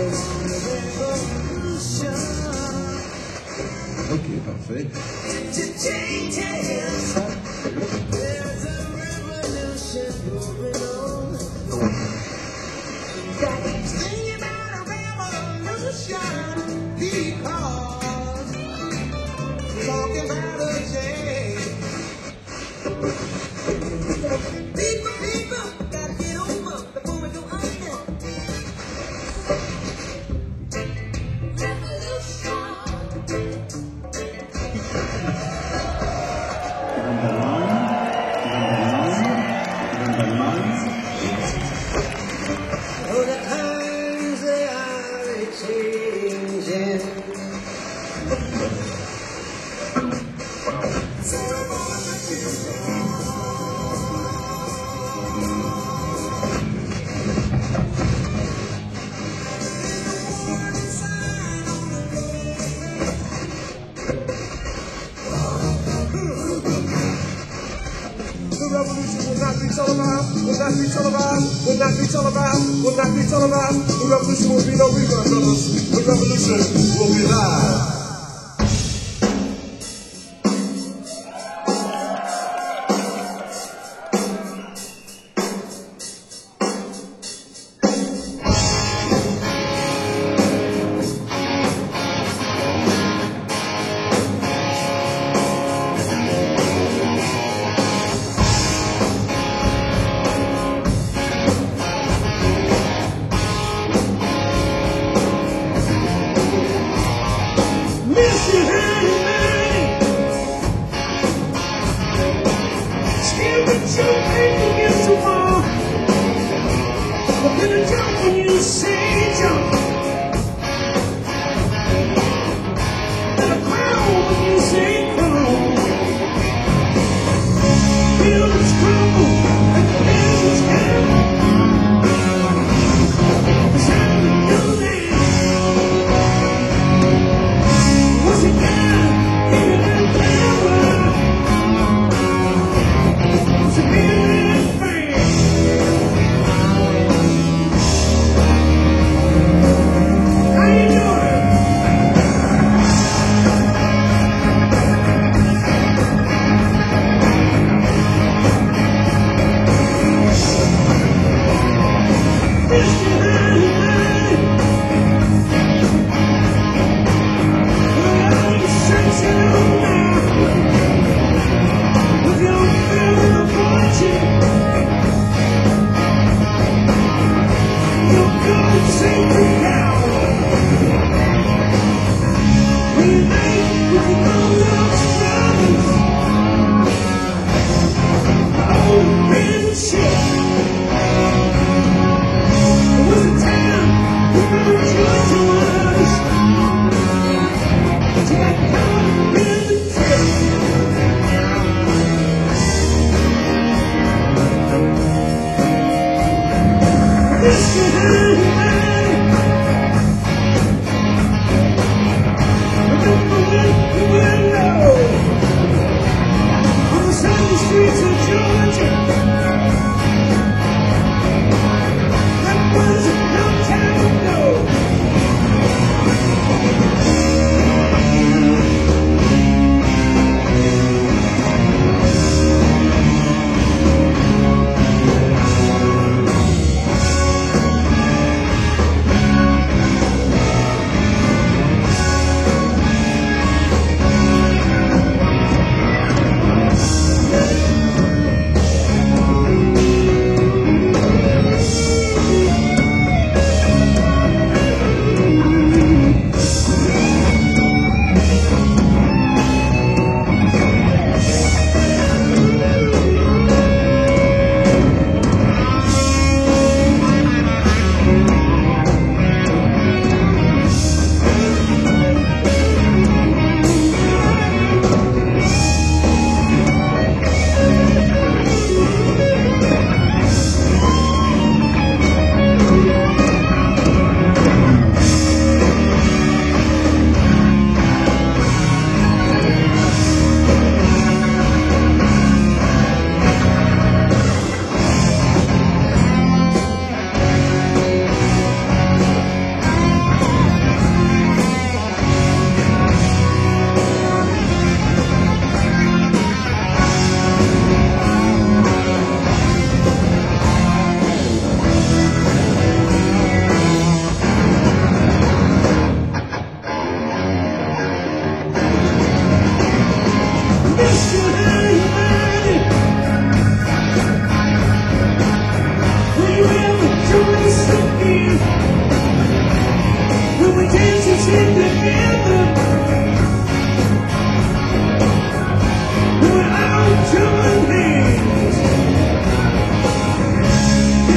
Ok, parfait. The revolution will not be televised, will not be televised, will not be televised, will not be televised. The revolution will be no rerun, brothers. The revolution will be live.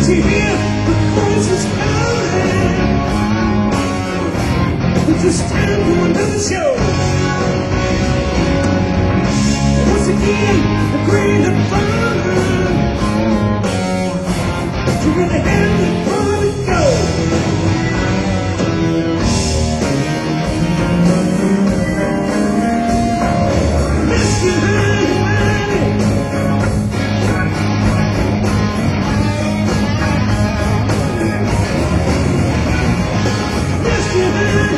you hear the voices calling? It's time for another show. Once again, the green and fun to really have the party go. Mr. Honey, Mr. Honey.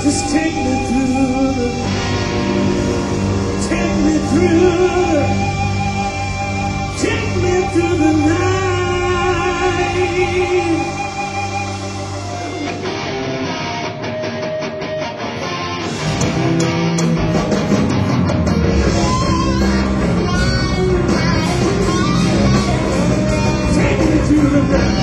Just take me through, take me through, take me through the night. Take me through the night.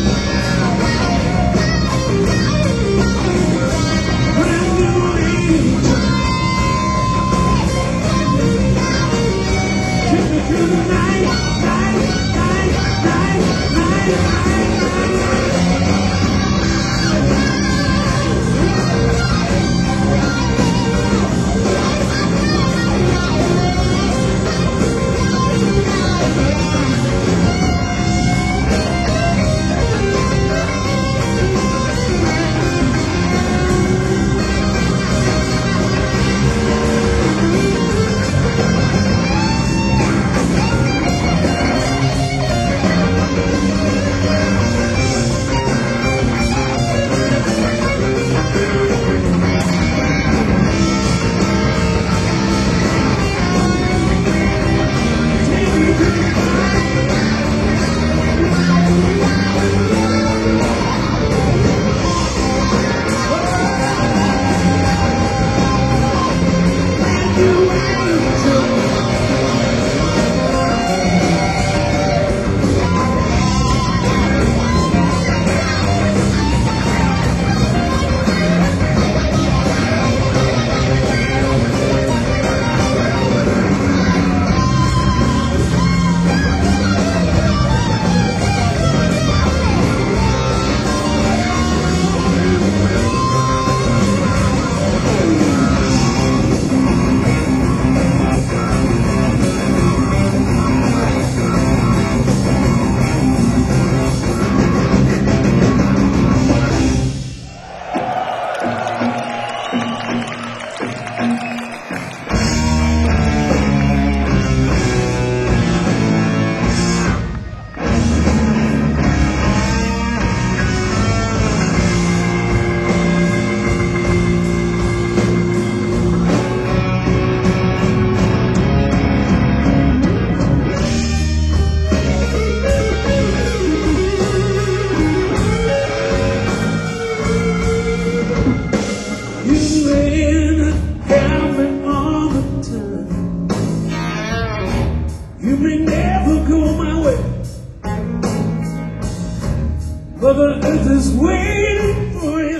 Mother Earth is waiting for you.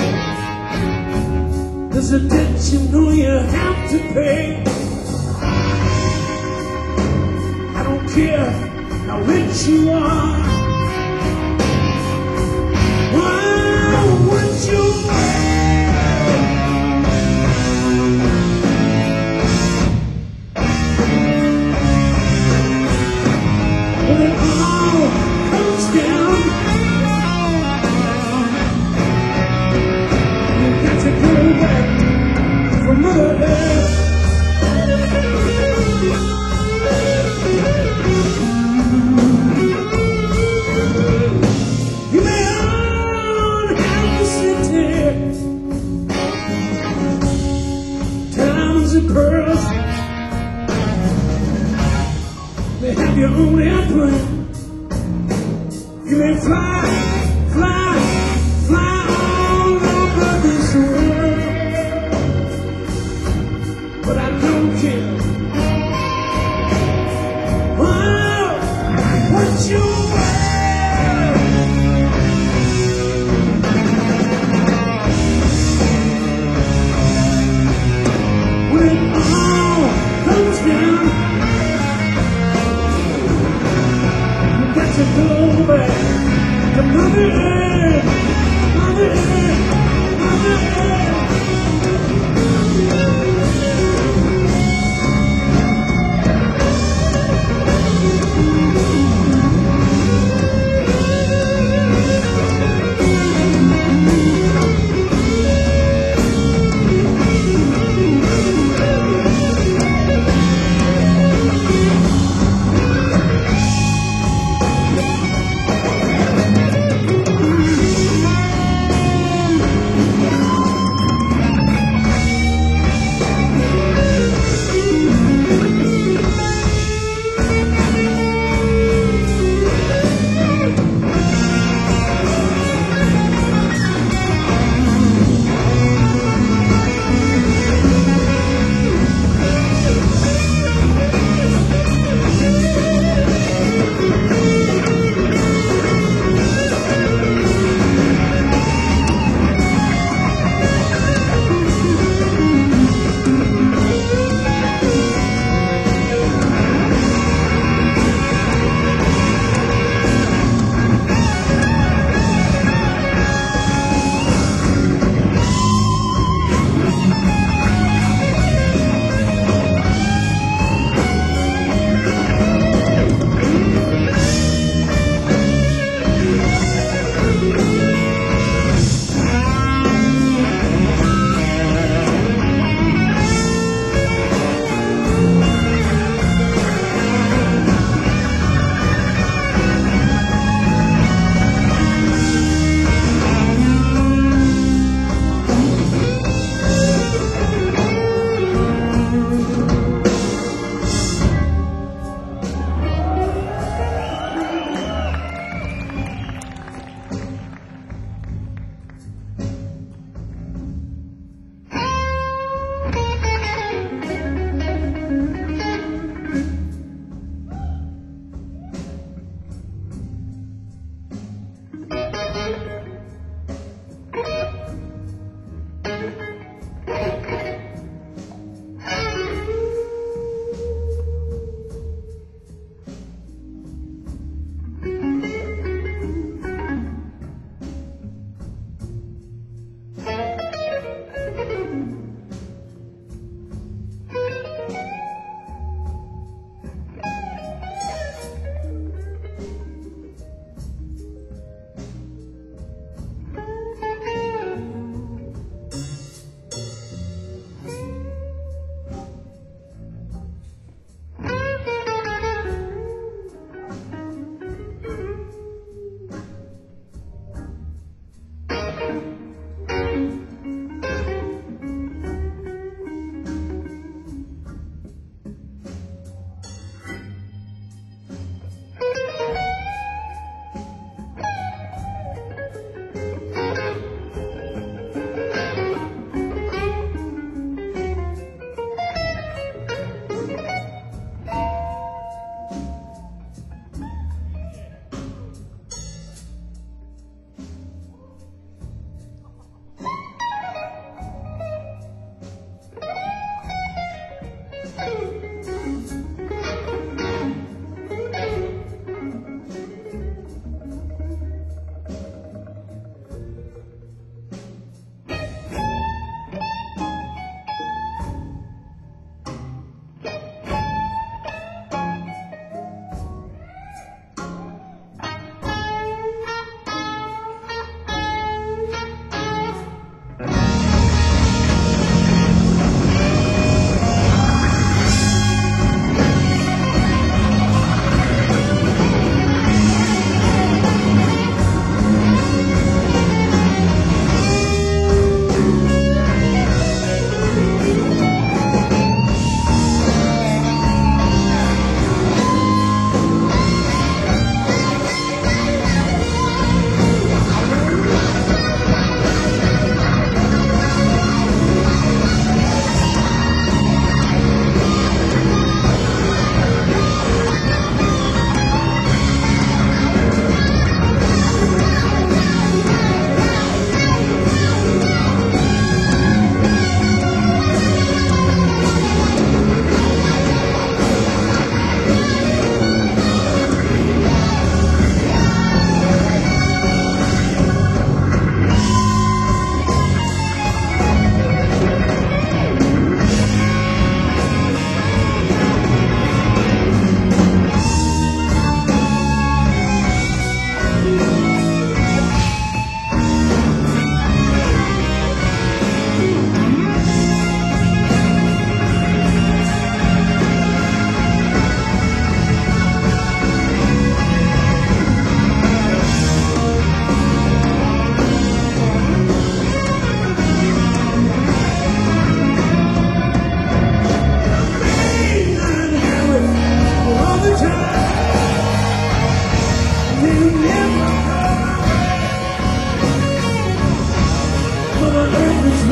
There's a debt you know you have to pay. I don't care how rich you are, what you when it all comes down, you got to go back from Mother Earth.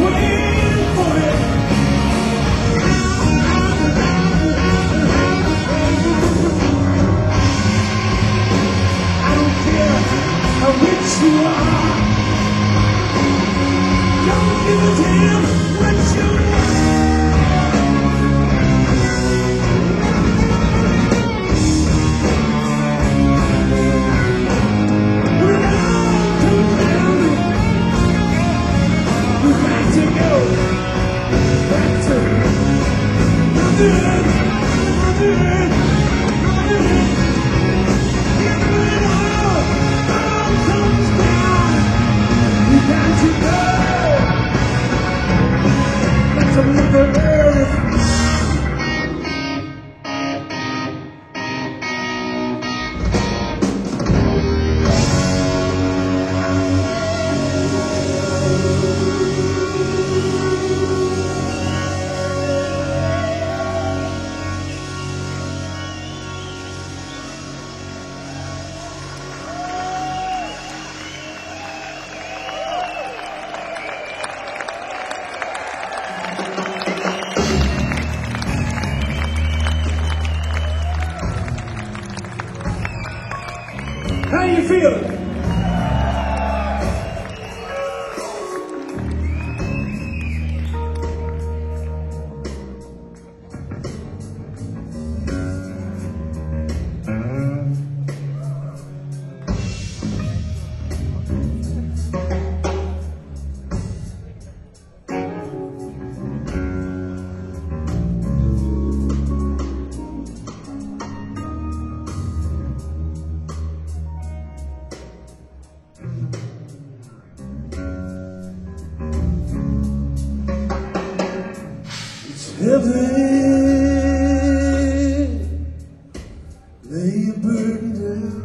waiting for you. I don't care how rich you are. Don't give a damn what you are. How you feeling? Heaven, lay your burden down.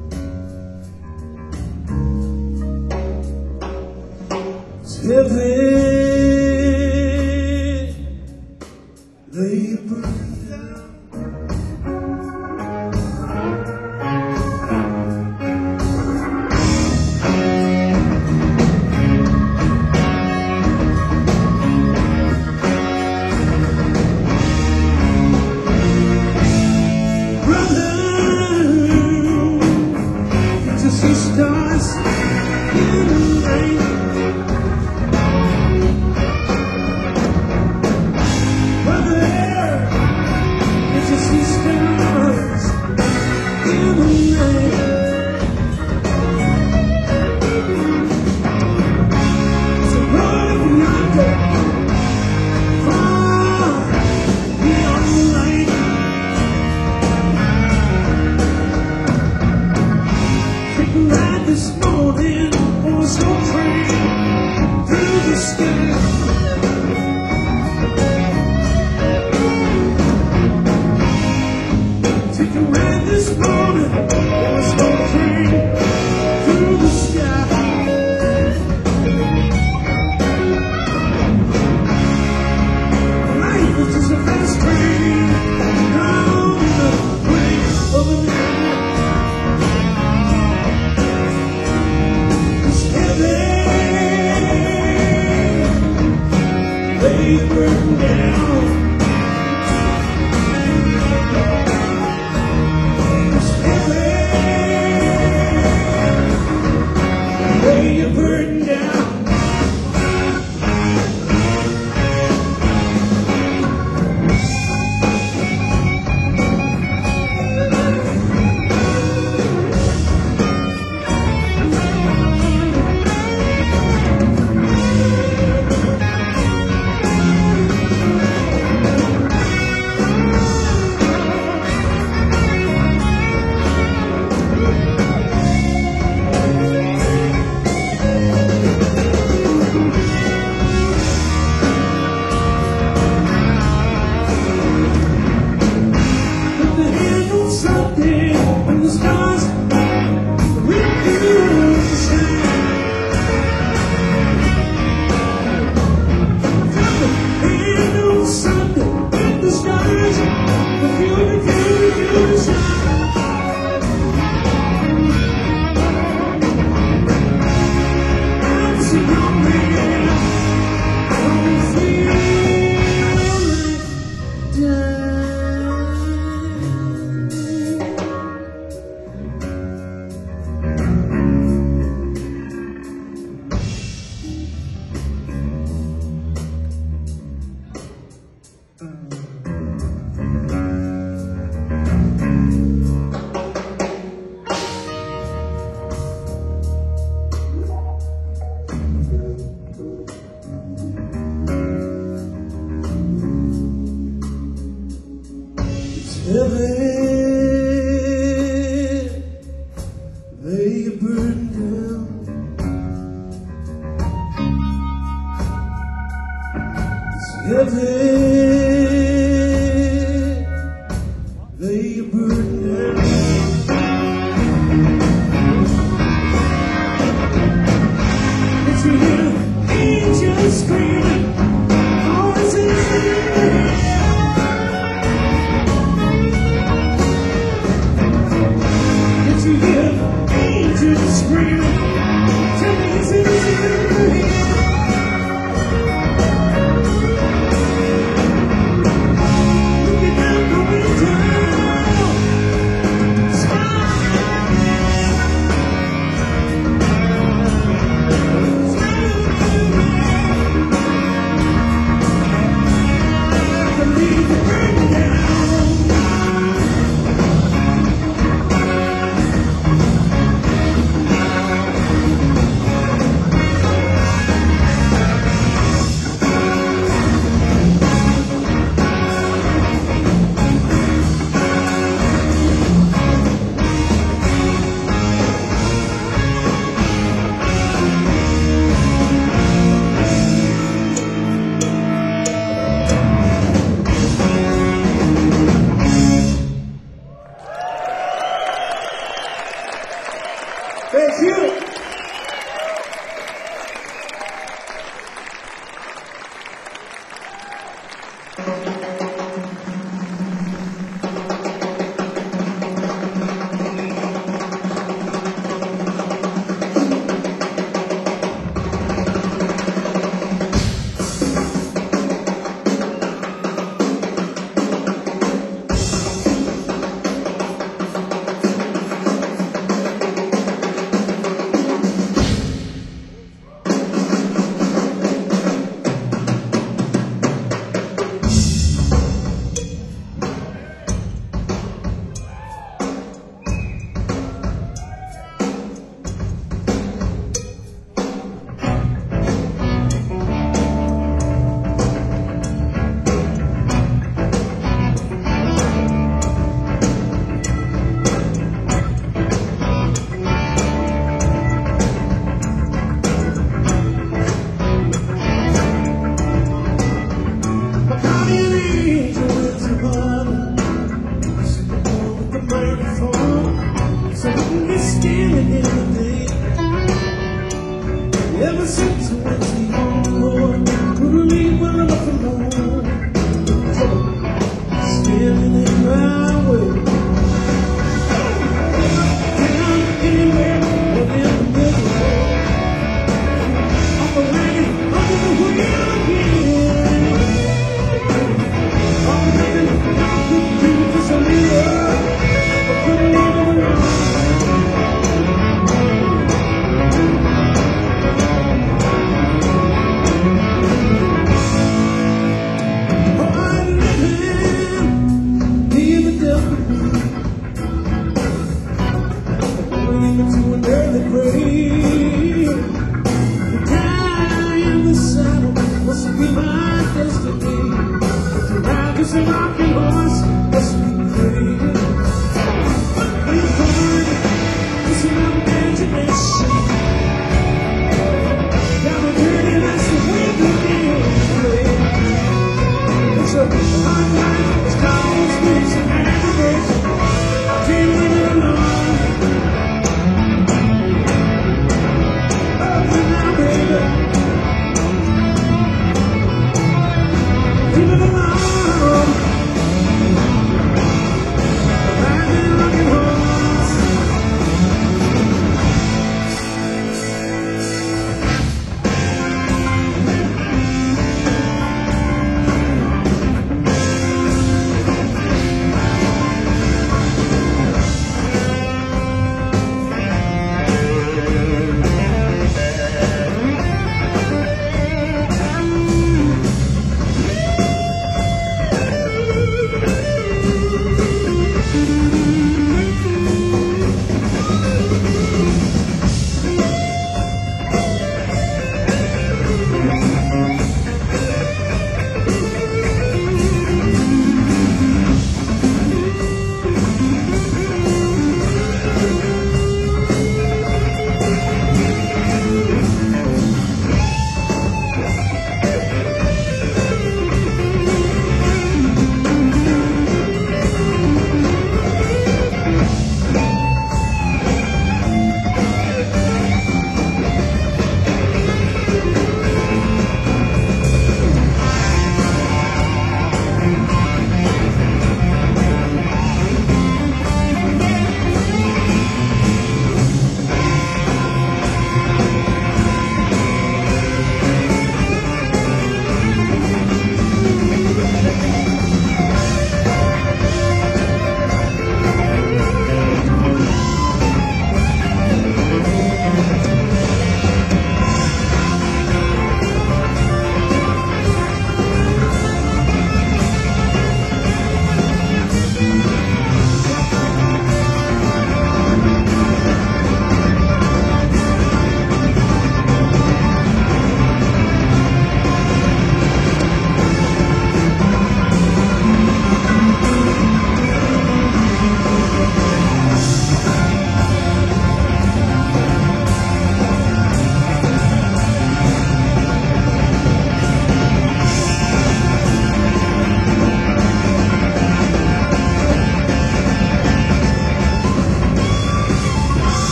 It's heaven, lay your burden down. Stars in the rain. Brother, it's just these stars in the night. So run yonder, far beyond the light. Take a ride this morning on a slow train through the sky. Take a ride this morning on a slow train through the sky. Life is just a fast train down the way of the night. Lay your burden down. It's heaven. Lay your burden down. Heaven, lay your burden down. It's heaven, lay your burden down. It's your angels screaming, voices in the air. You hear angels screaming, tell me it's in here. Looking down, going down, I believe the burning down. Thank you. Ever since I went to your Lord, couldn't leave well enough alone. Standing in my way, down anywhere, or in the middle, operating under the wheel again. All the nothing I could do for some love, I couldn't leave them alone. It's a rocking horse, must be crazy. But we're born, it's an imagination. Down the journey, that's the way we feel. It's a hard life, it's called space and aggravation. I can't leave it alone. Oh, now, baby, leave it alone.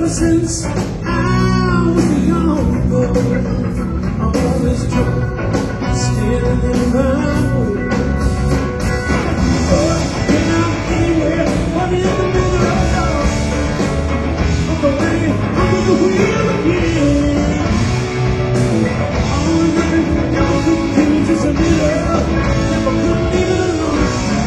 since I was a young boy, I always tried standing around. When I'm anywhere, I'm in the middle of the way, under the wheel again. Always looking for y'all to give just a little, never could leave it alone.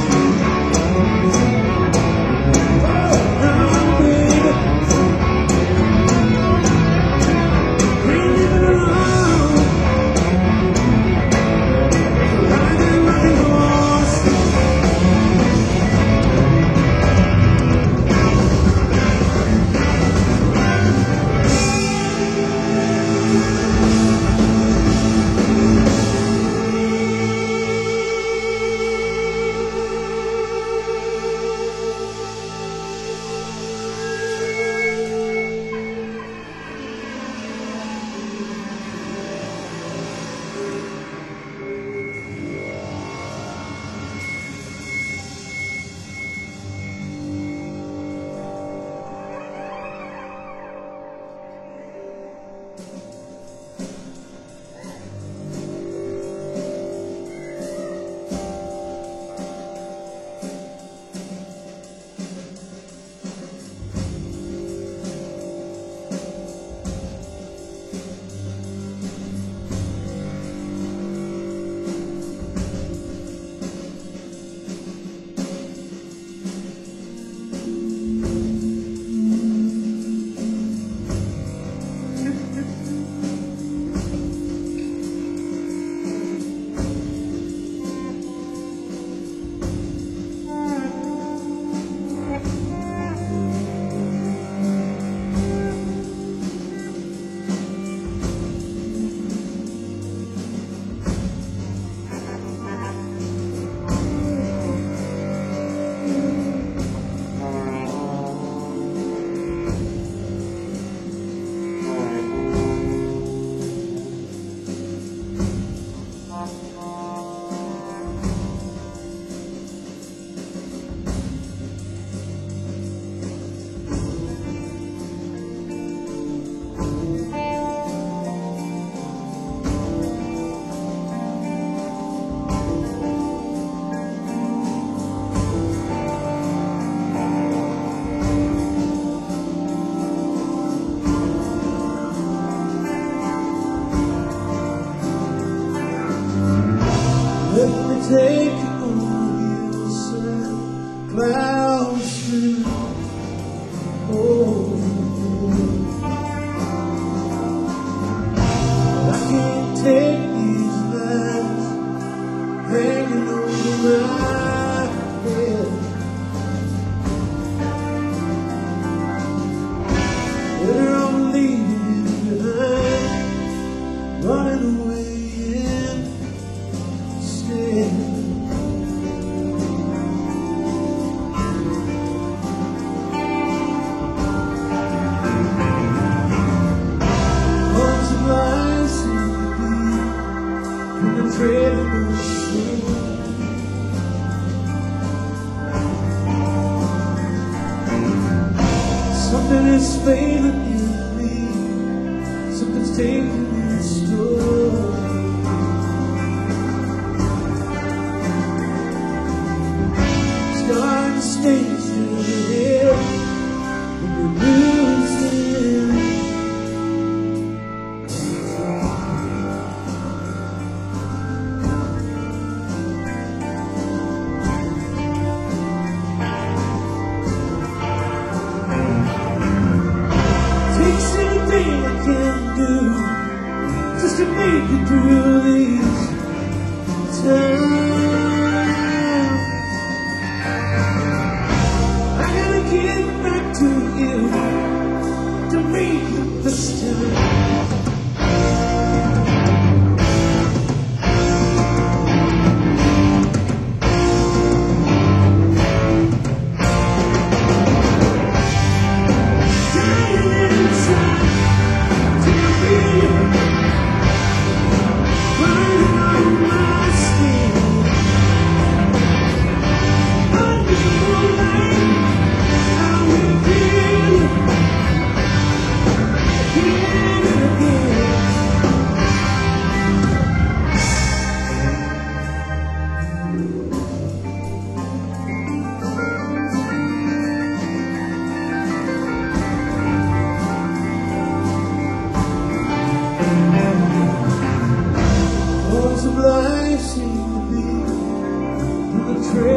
Let me take you on the side, clouds through. Oh, but I can't take these nights hanging over my head. Whether I'm leaving you behind, running away. Something is failing in me, something's taking its toll. Starting to stay still here, when you're losing. Just to make it through these times, I gotta get back to you to make it this time. Dying inside to be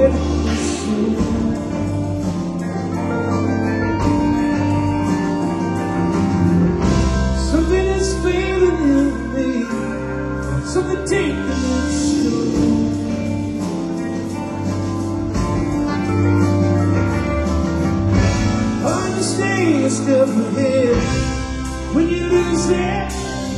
Something is failing in me, something taking its toll. Understand a step ahead when you lose it.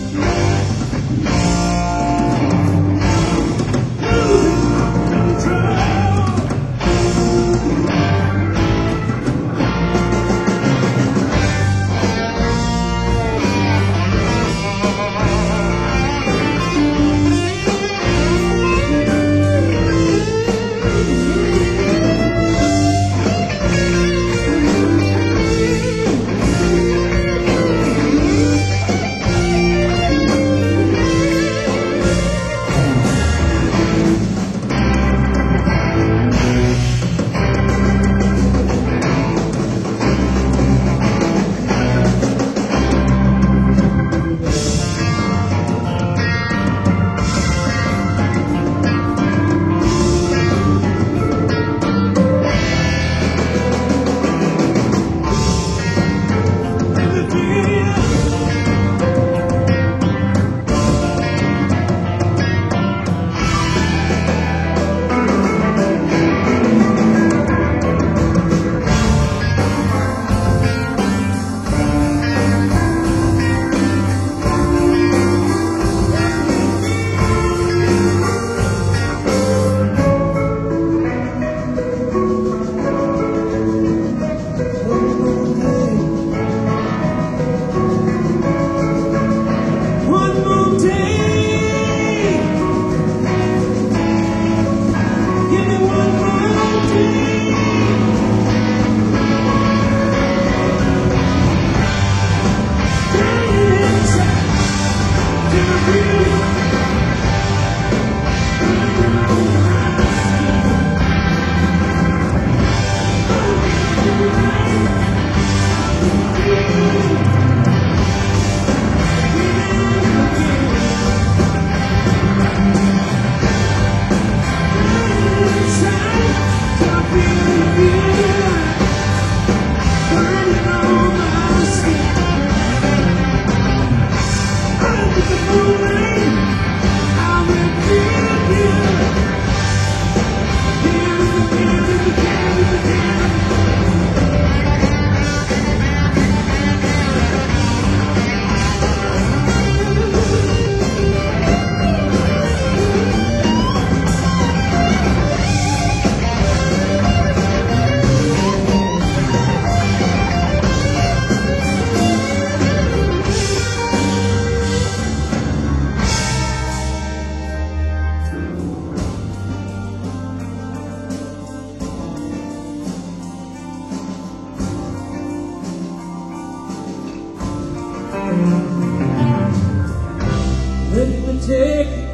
Let me take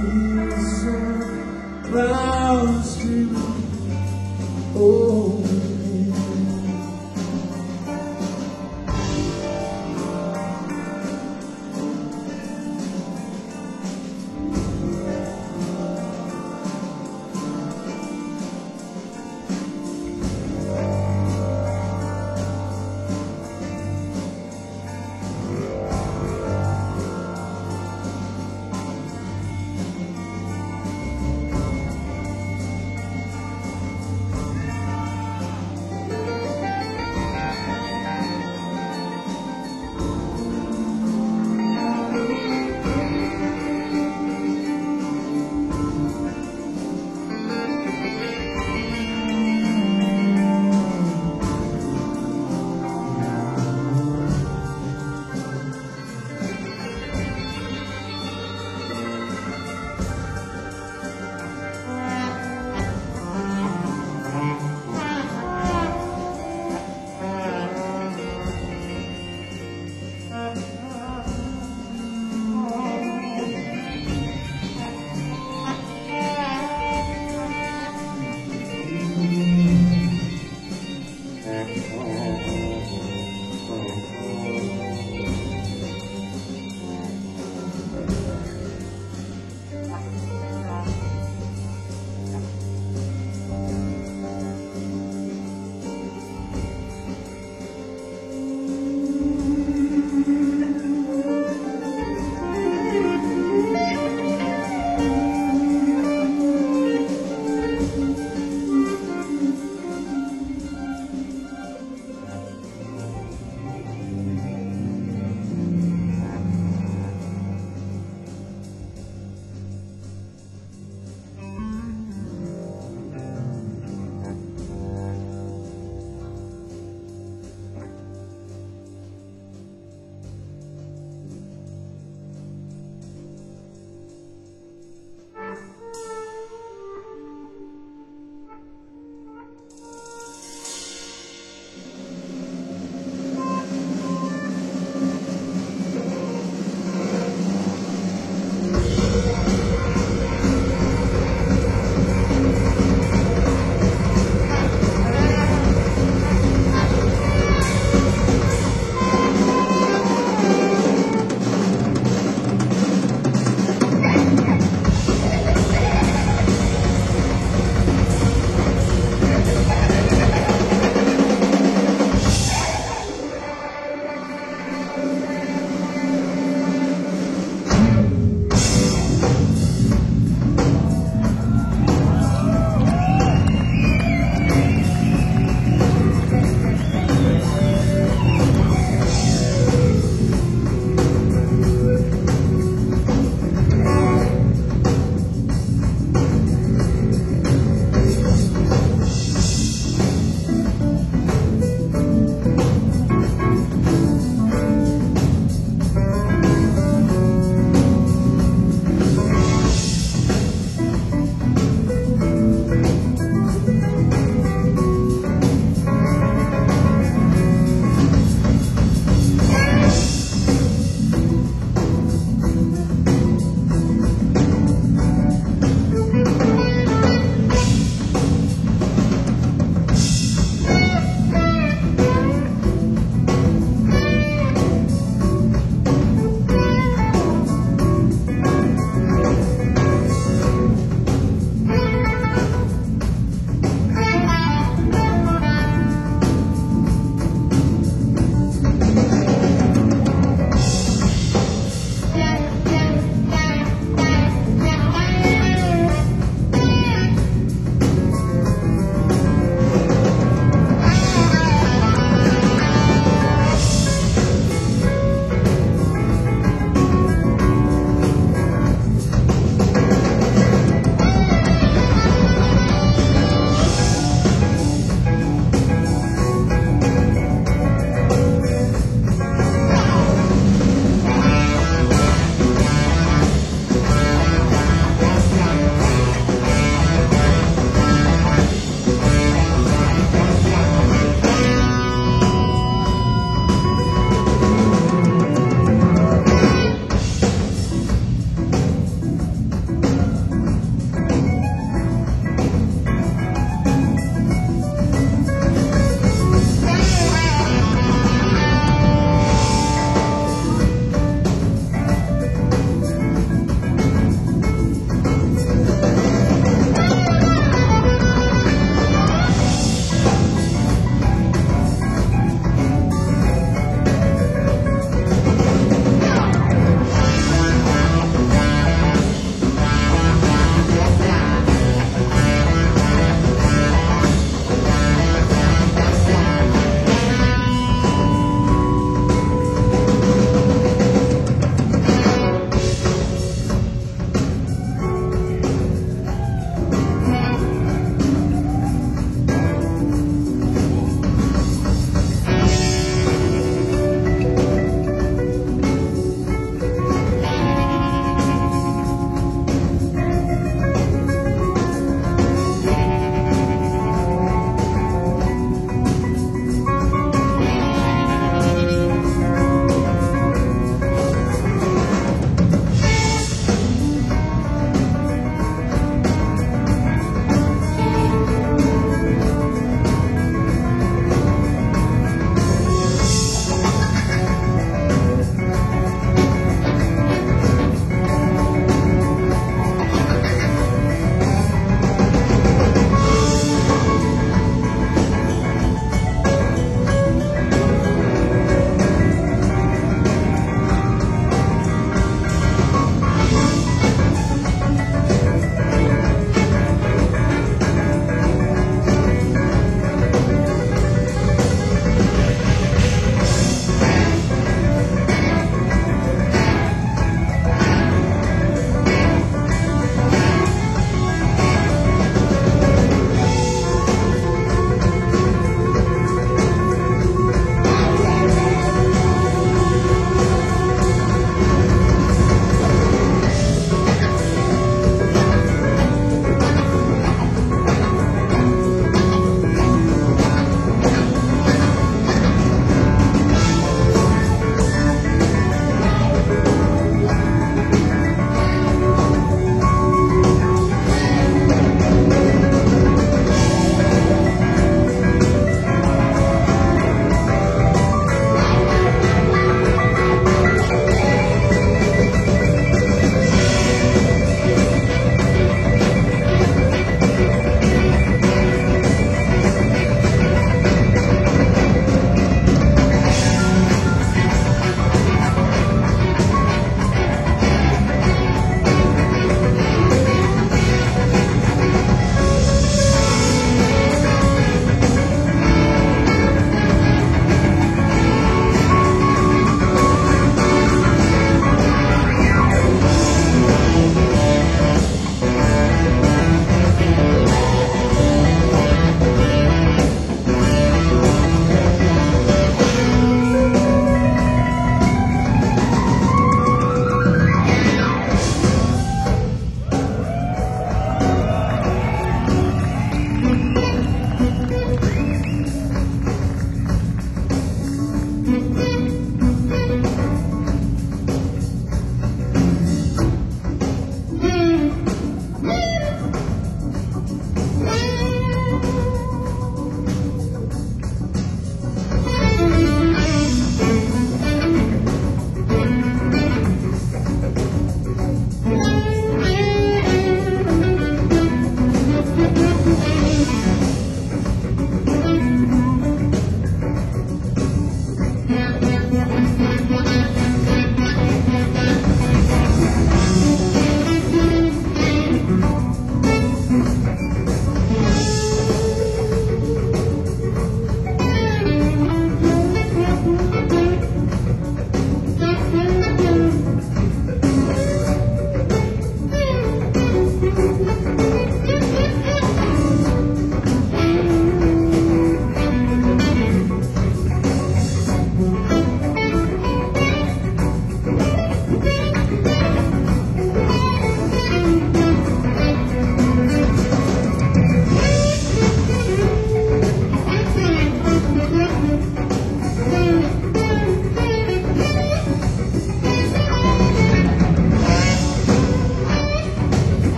on the clouds streaming over me.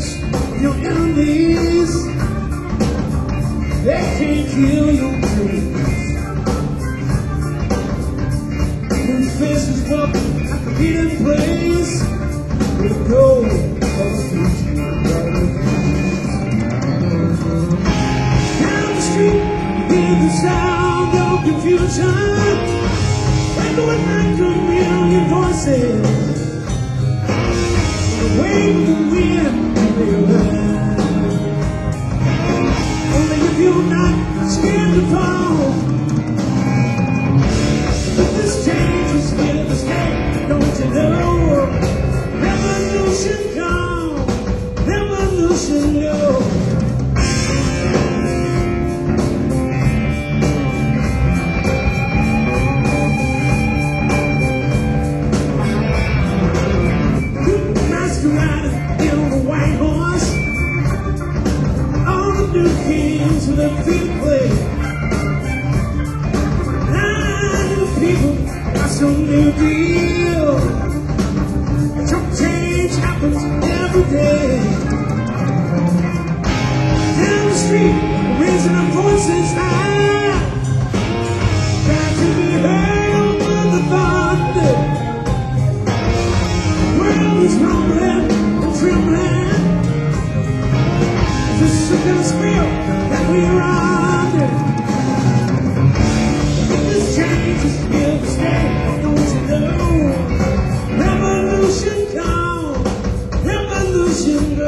touch your enemies. They can't kill your dreams. When faces walk at the meeting place, with gold of the future. Down the street, you hear the sound of confusion. Echoing back a million voices. The wave of the wind in your hand. Only if you're not scared to fall. But this change is here to stay, don't you know? Revolution come, revolution go. Masquerading in the white horse, all the new kings with their feet play. New people, that's a new deal. Change happens every day. Down the street, raising our voices high, trying to be heard over the thunder. The world is rumbling and trembling. This is the spell that we are under. This change is here to stay, don't you know? Revolution come, revolution go.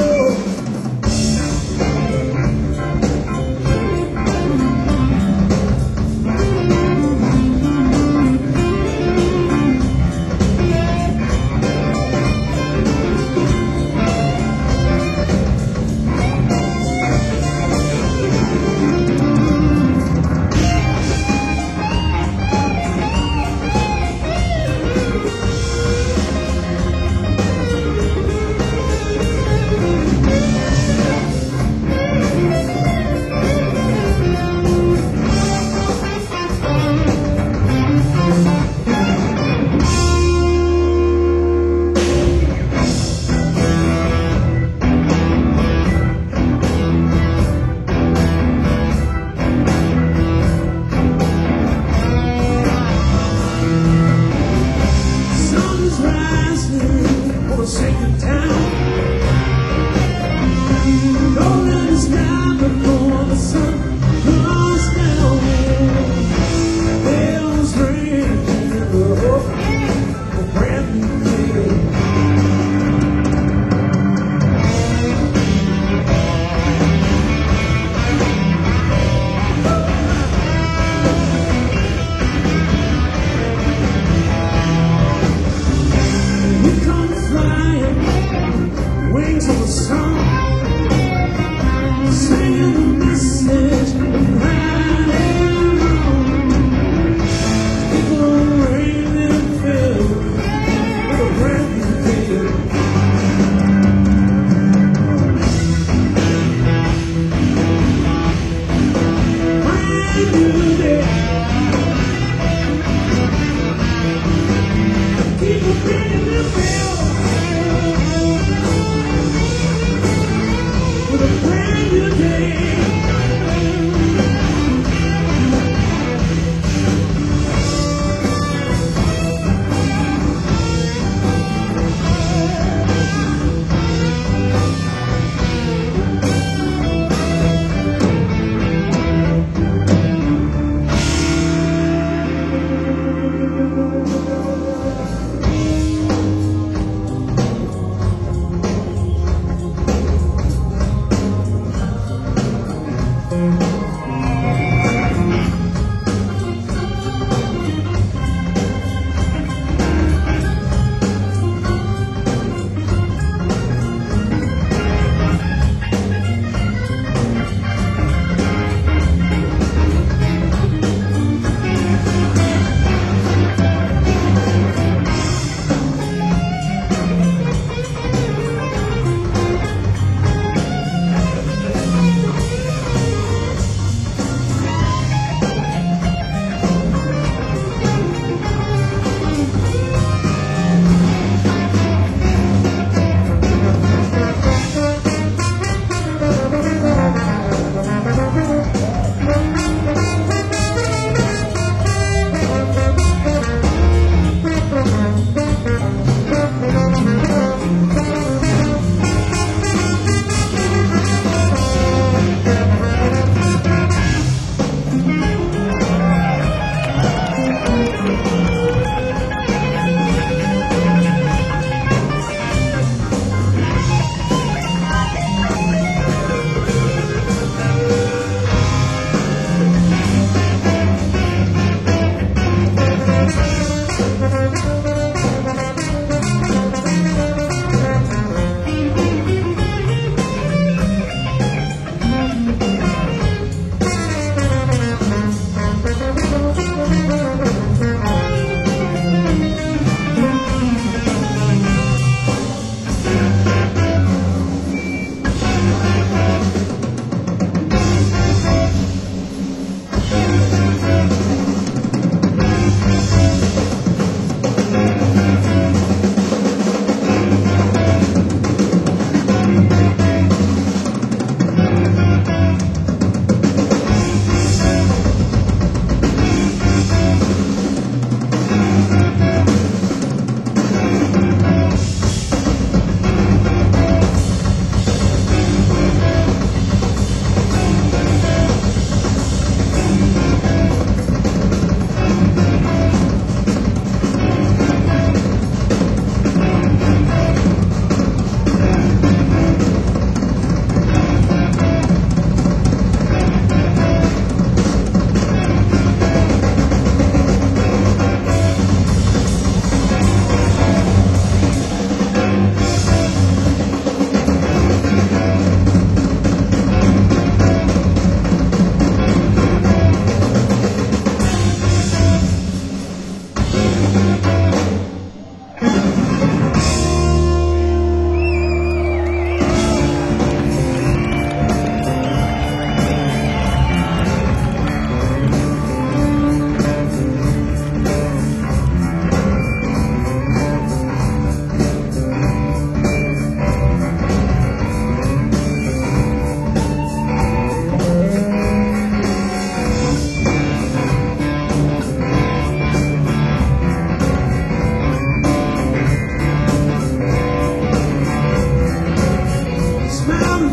Sacred town. Golden is now before the sun goes down. Bells ring, a brand new day. We come flying.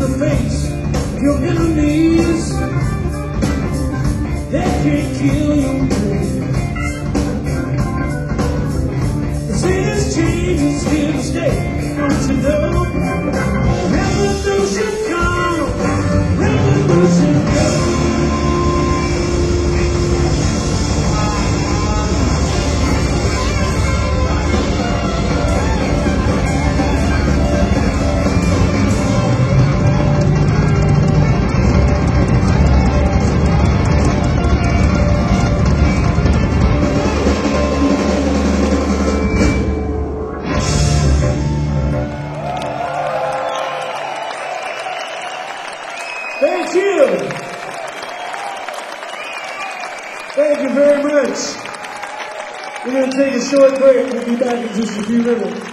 the face of your enemies. They can't kill you. The city's change is here to stay. Don't you know? Revolution come, revolution go. Thank you. Thank you very much. We're going to take a short break. We'll be back in just a few minutes.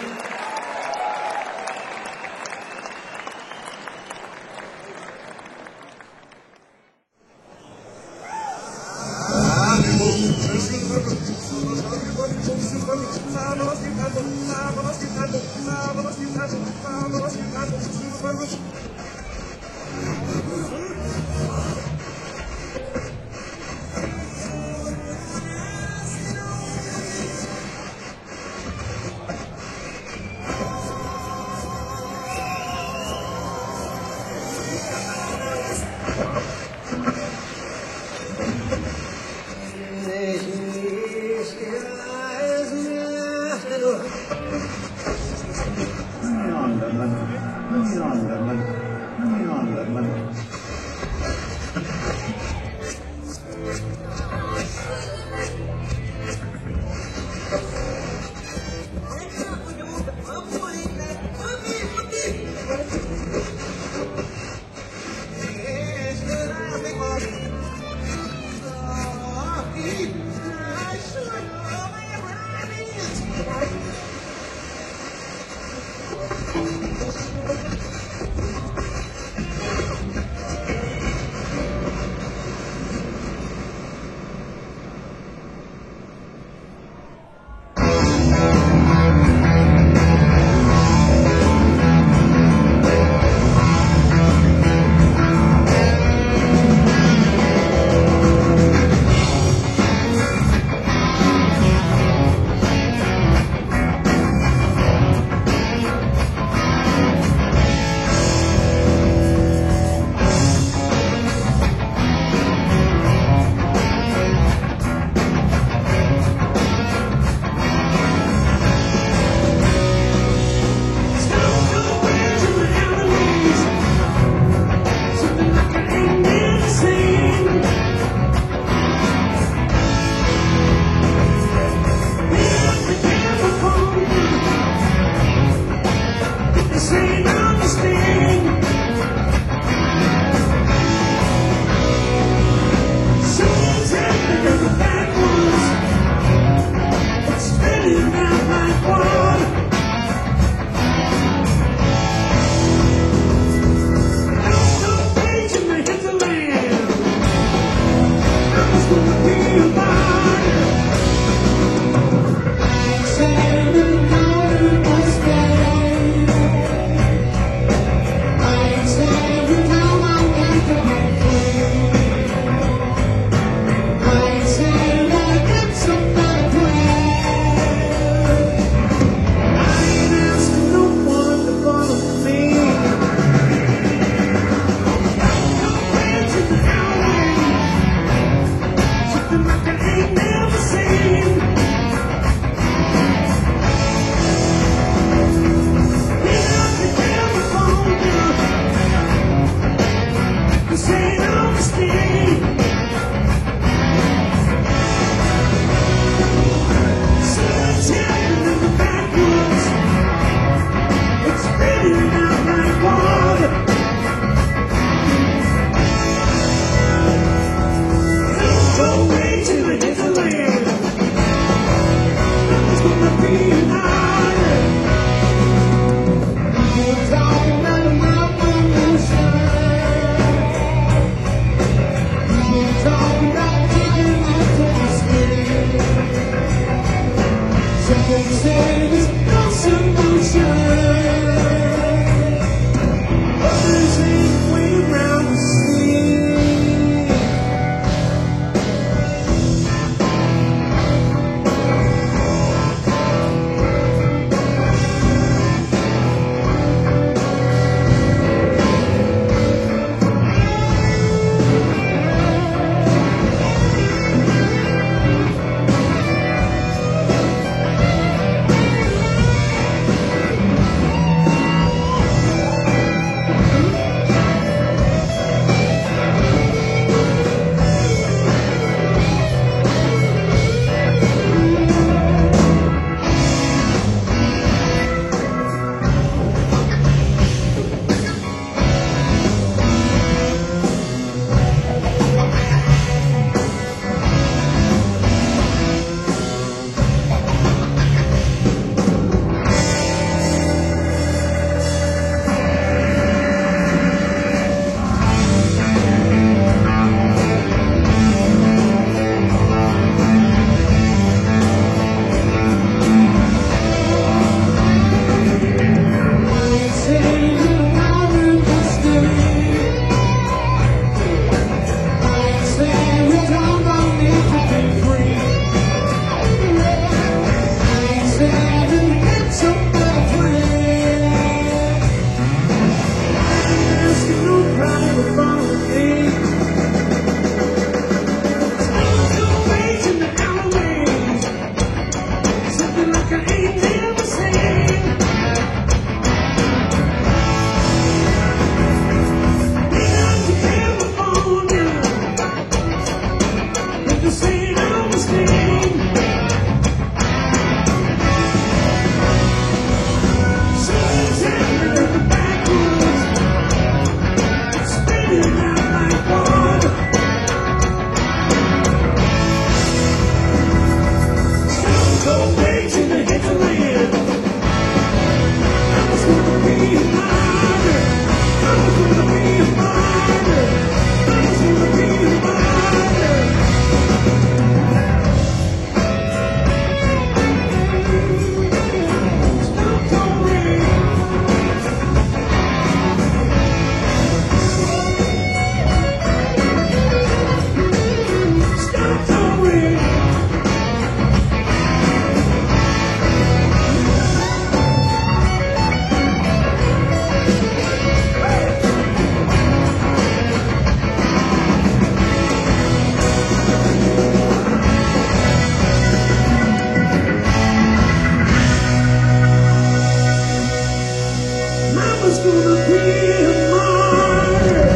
Mama's gonna be a martyr.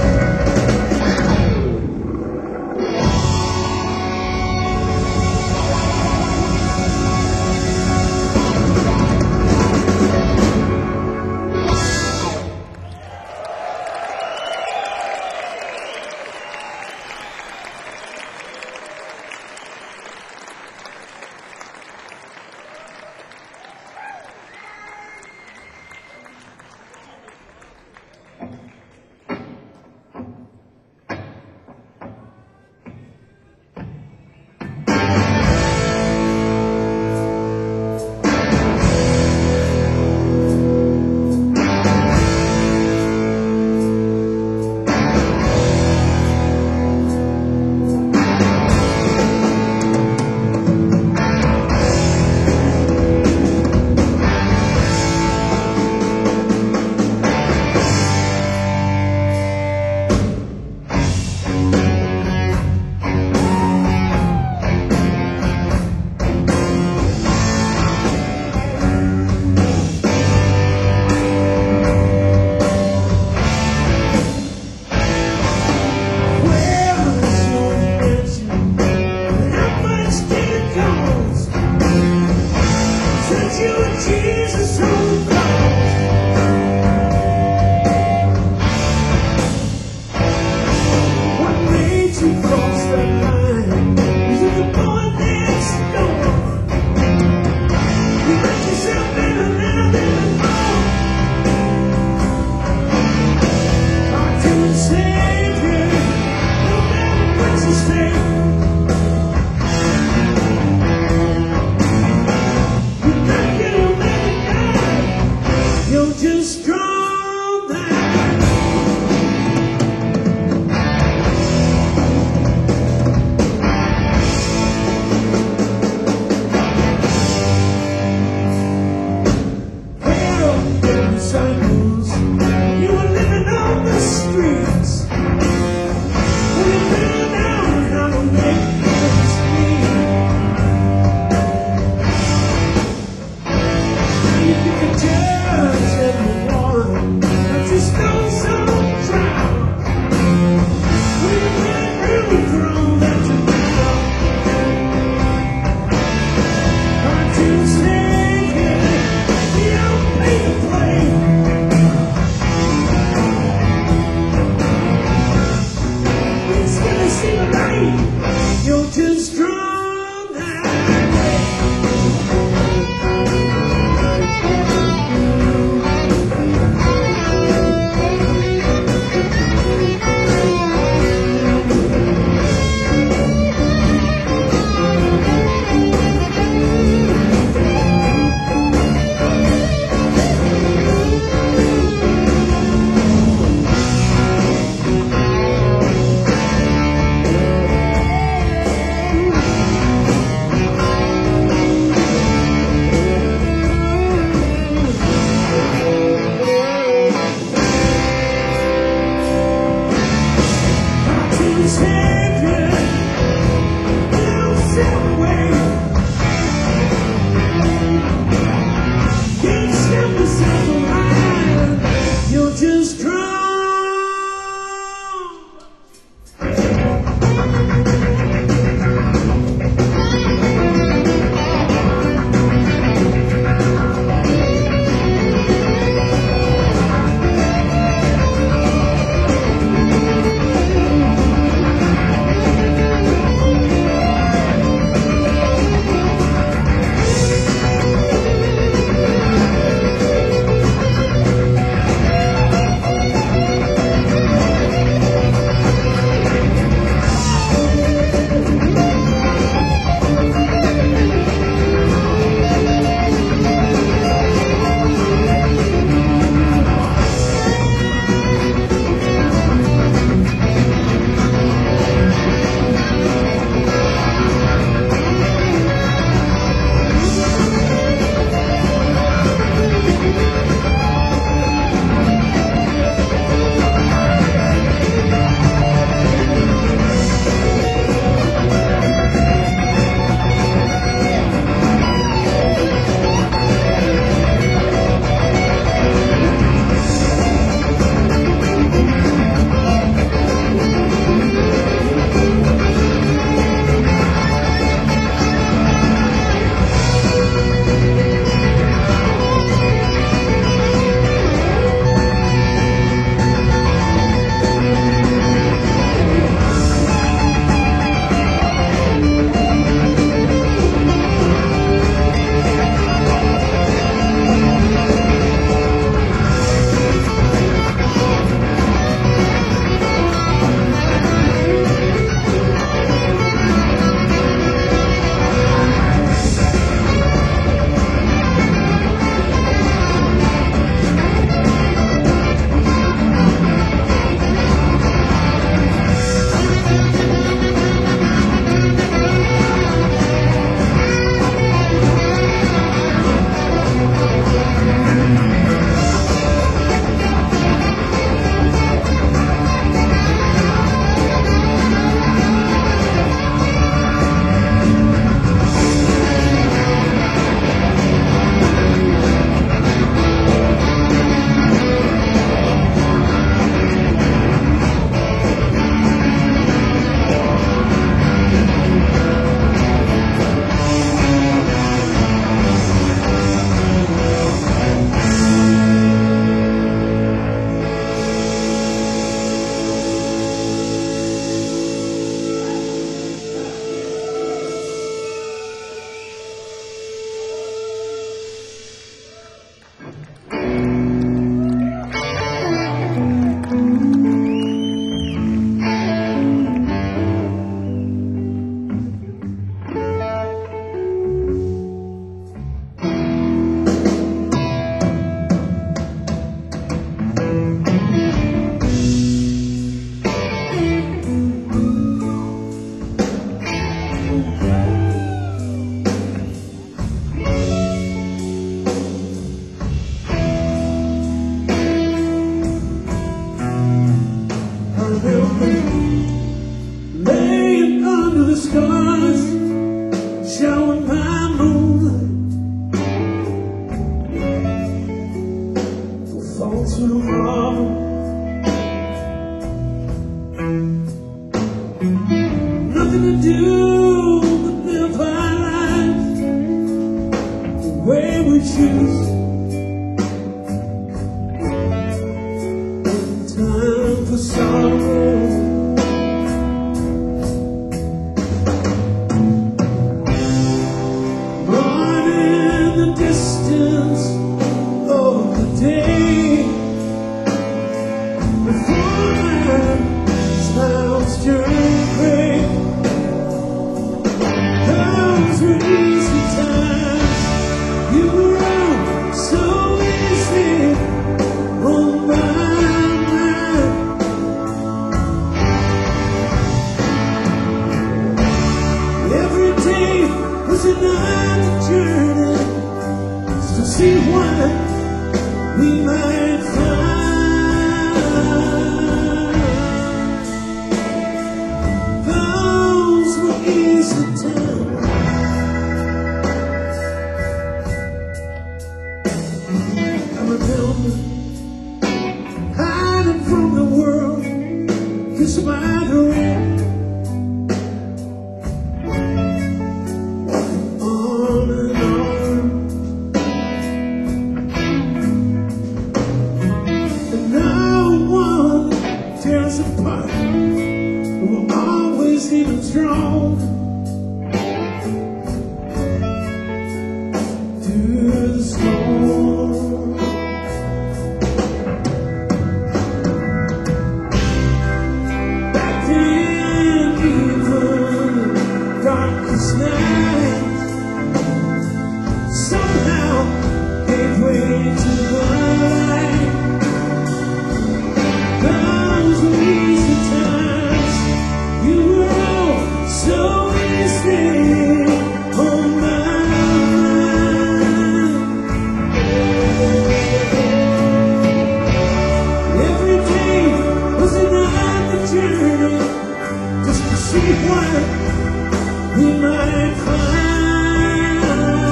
Jesus on the cross. What made you cross that line? You were born next door. You let yourself better now than before. I can save you, no matter what you say. You're just strong now. Well, the disciples, you were living on the streets. When you found out how to make ends meet. Now you pick a judge everyone, but you still so proud. We went really through that to now. Can't you see it? We don't play to play. thoughts of tomorrow. Nothing to do but live our lives the way we choose. Time for sorrow. Run in the distance of the day before man smiles turn gray. Those were easy times. You were out so easy on my mind. Every day was another journey to see what we might find. Those were easy times. I remember hiding from the world, kissed by the rain. On and on. And no one tears apart. We're always even strong. Through the storm. Back then, even darkest night somehow gave way to the light. Those were easy times. You were all so easy on my mind. Every day was another journey just to see what we might find.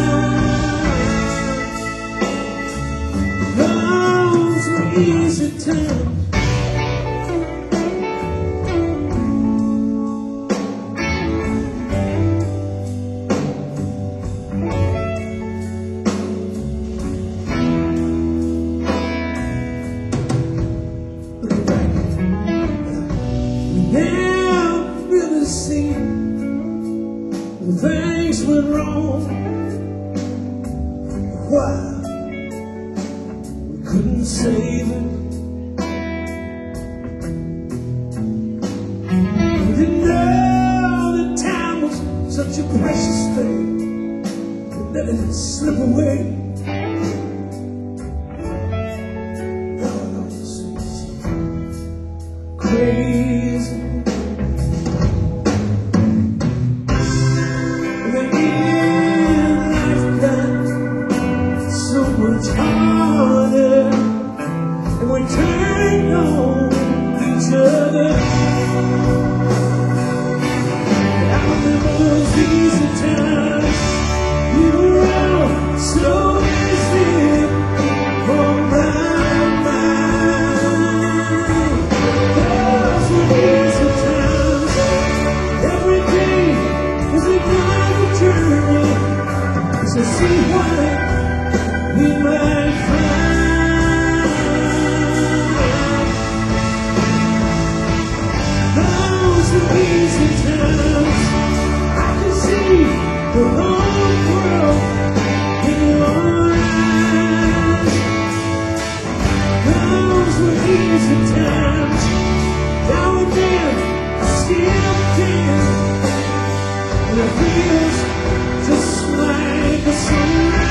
Those were easy times. Looking back, we never really seen when things went wrong. Why? We couldn't save it. We didn't know that time was such a precious thing. We let it slip away. Now I know this is crazy. And then in life got so much harder, and we turned on each other. I remember those easy times. You were all so easy on my mind. Those were easy times. Every day was another journey to see what we might find. Those were easy times. I can see the whole world in your eyes. Those were easy times. Now and then I still can, and it feels just like a sunrise.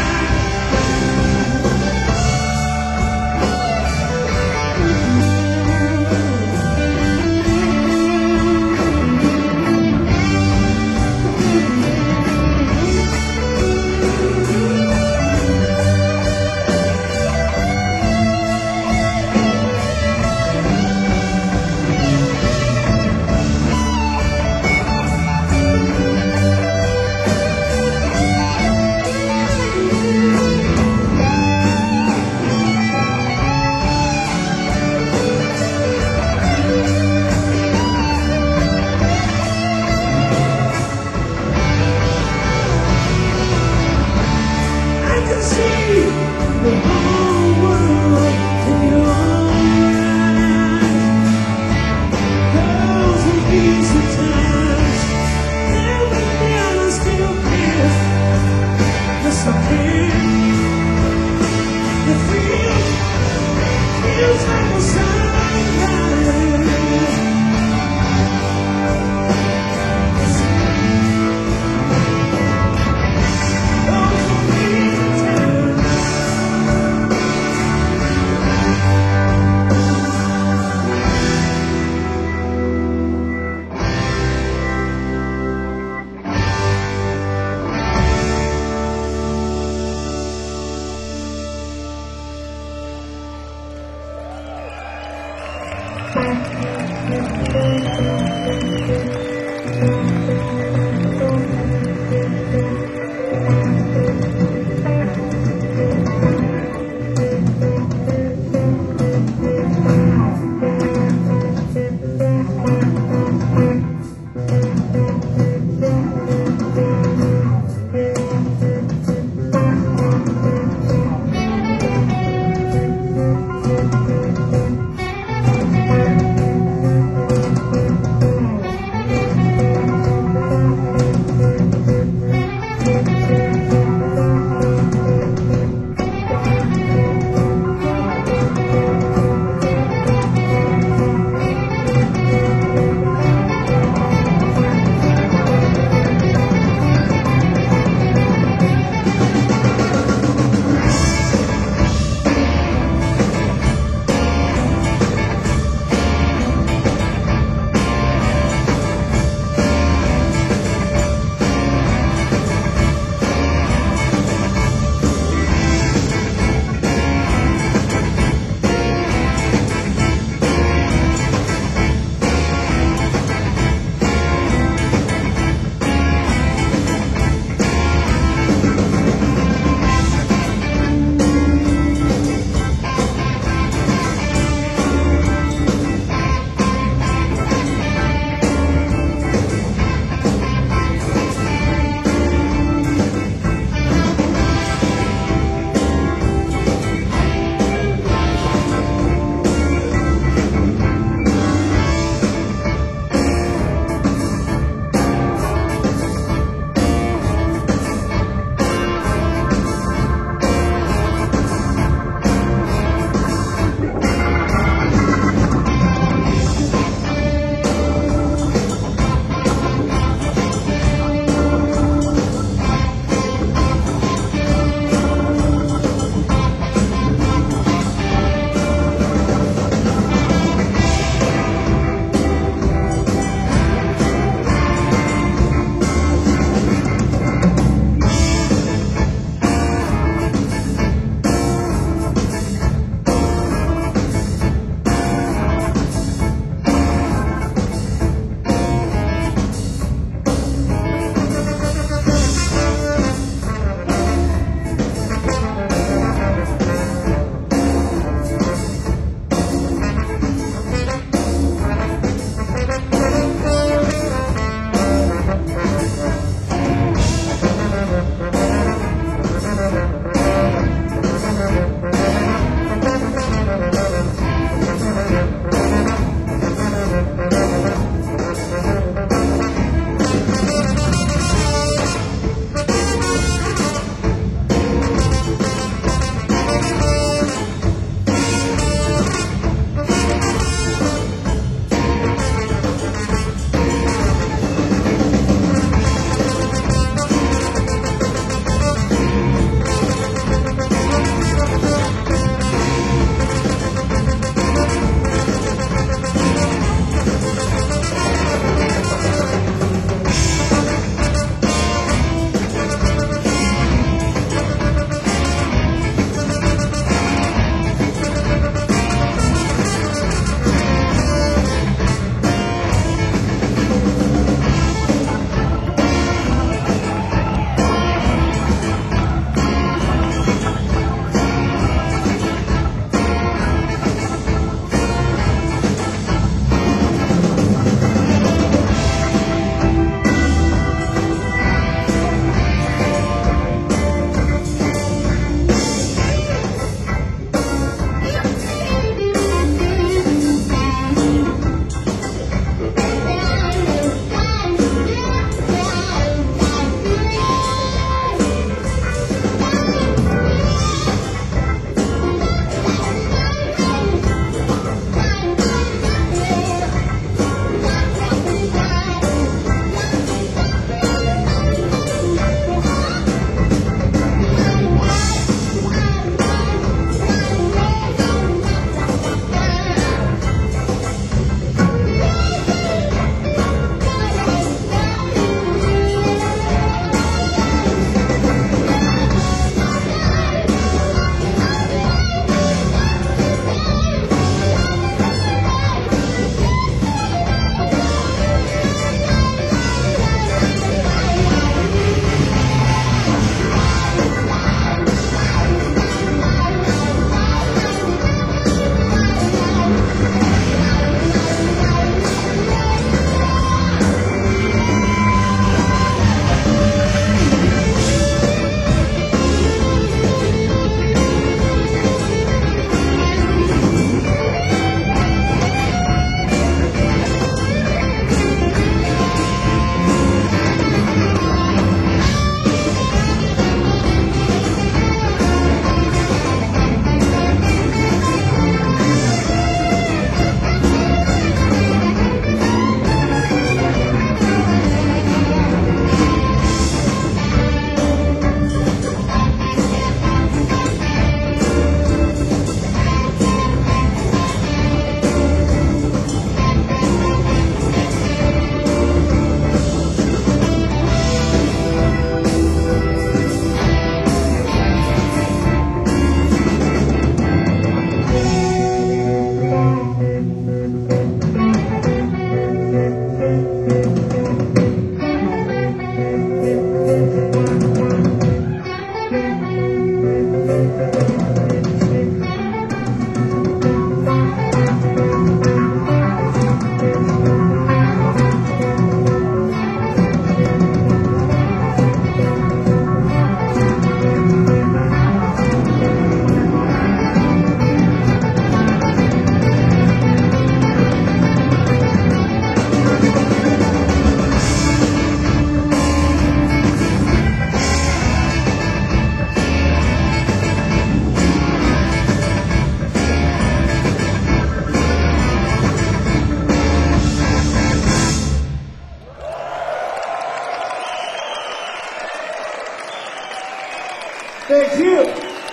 Thank you.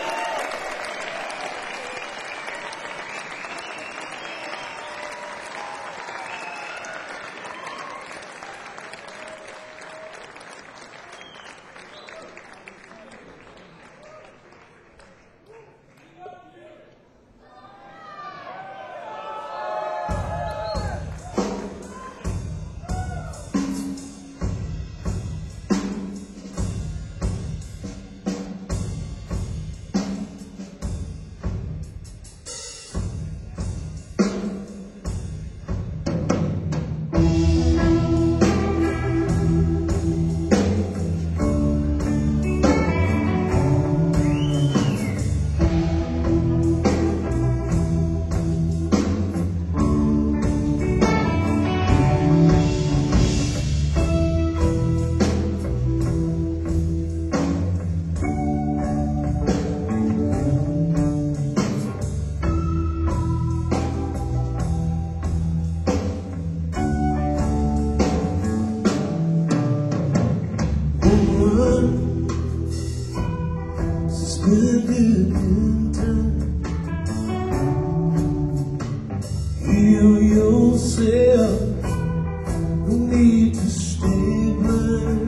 Heal yourself, no need to stay blind.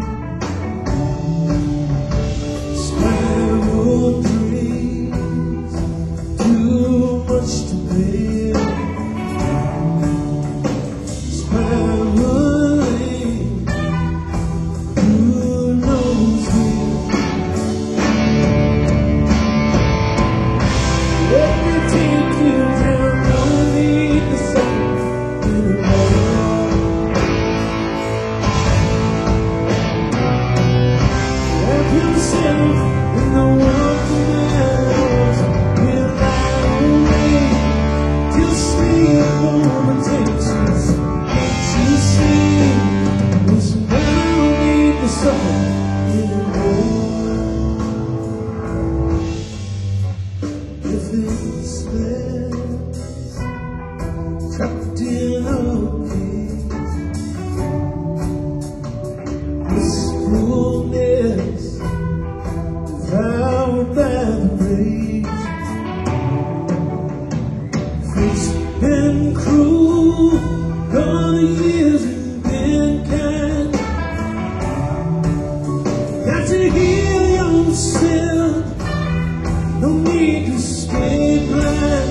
Spiral dreams, too much to bear. Spiraling, who knows where? Let me take you down, no need to suffer anymore. Wrap yourself in the warm canals, without a way till sleep overtakes us. Can't you see? Listen, I don't need to suffer anymore. If it's there, trapped in a cage, this cruelness, devoured by the rage. Fate's been cruel, gone the years and been kind. Got to heal yourself, no need to stay blind.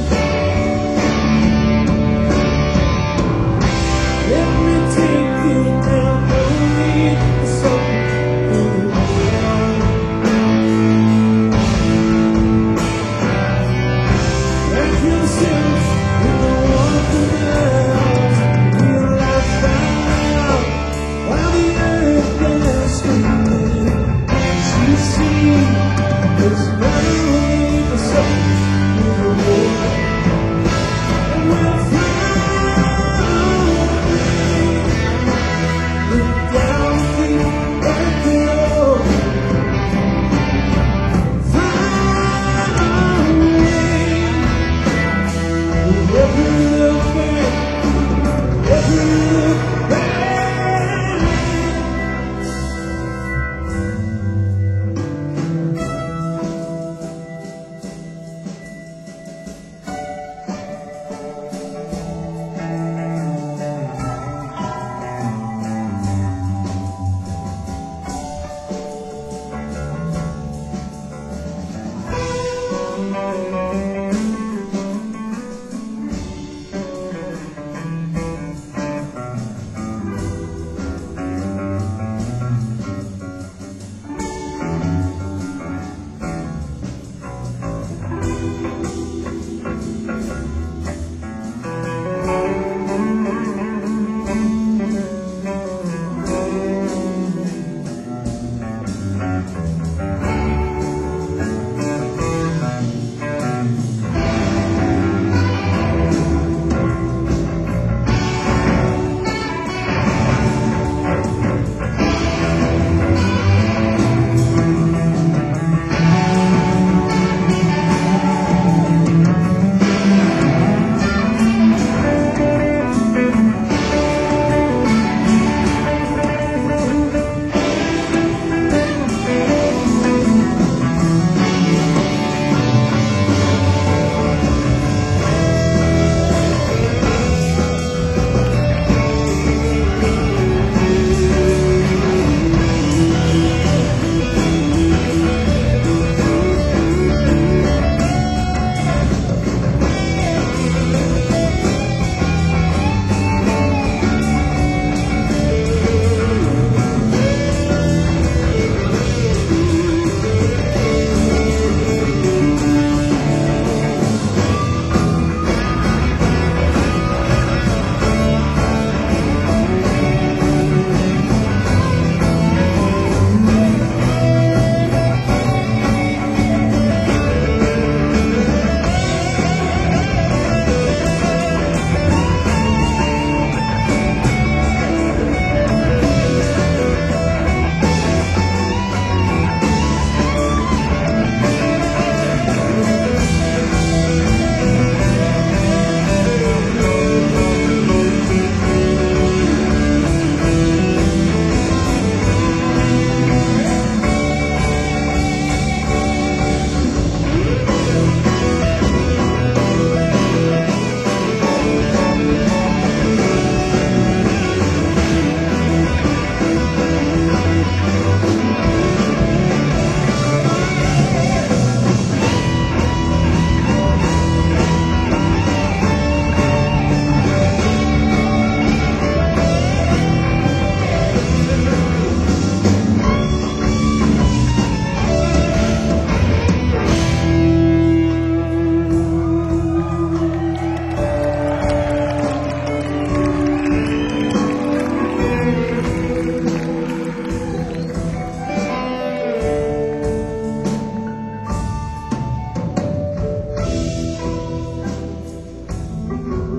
Let me take you down, no need to suffer anymore. Wrap yourself in the warm canals, real life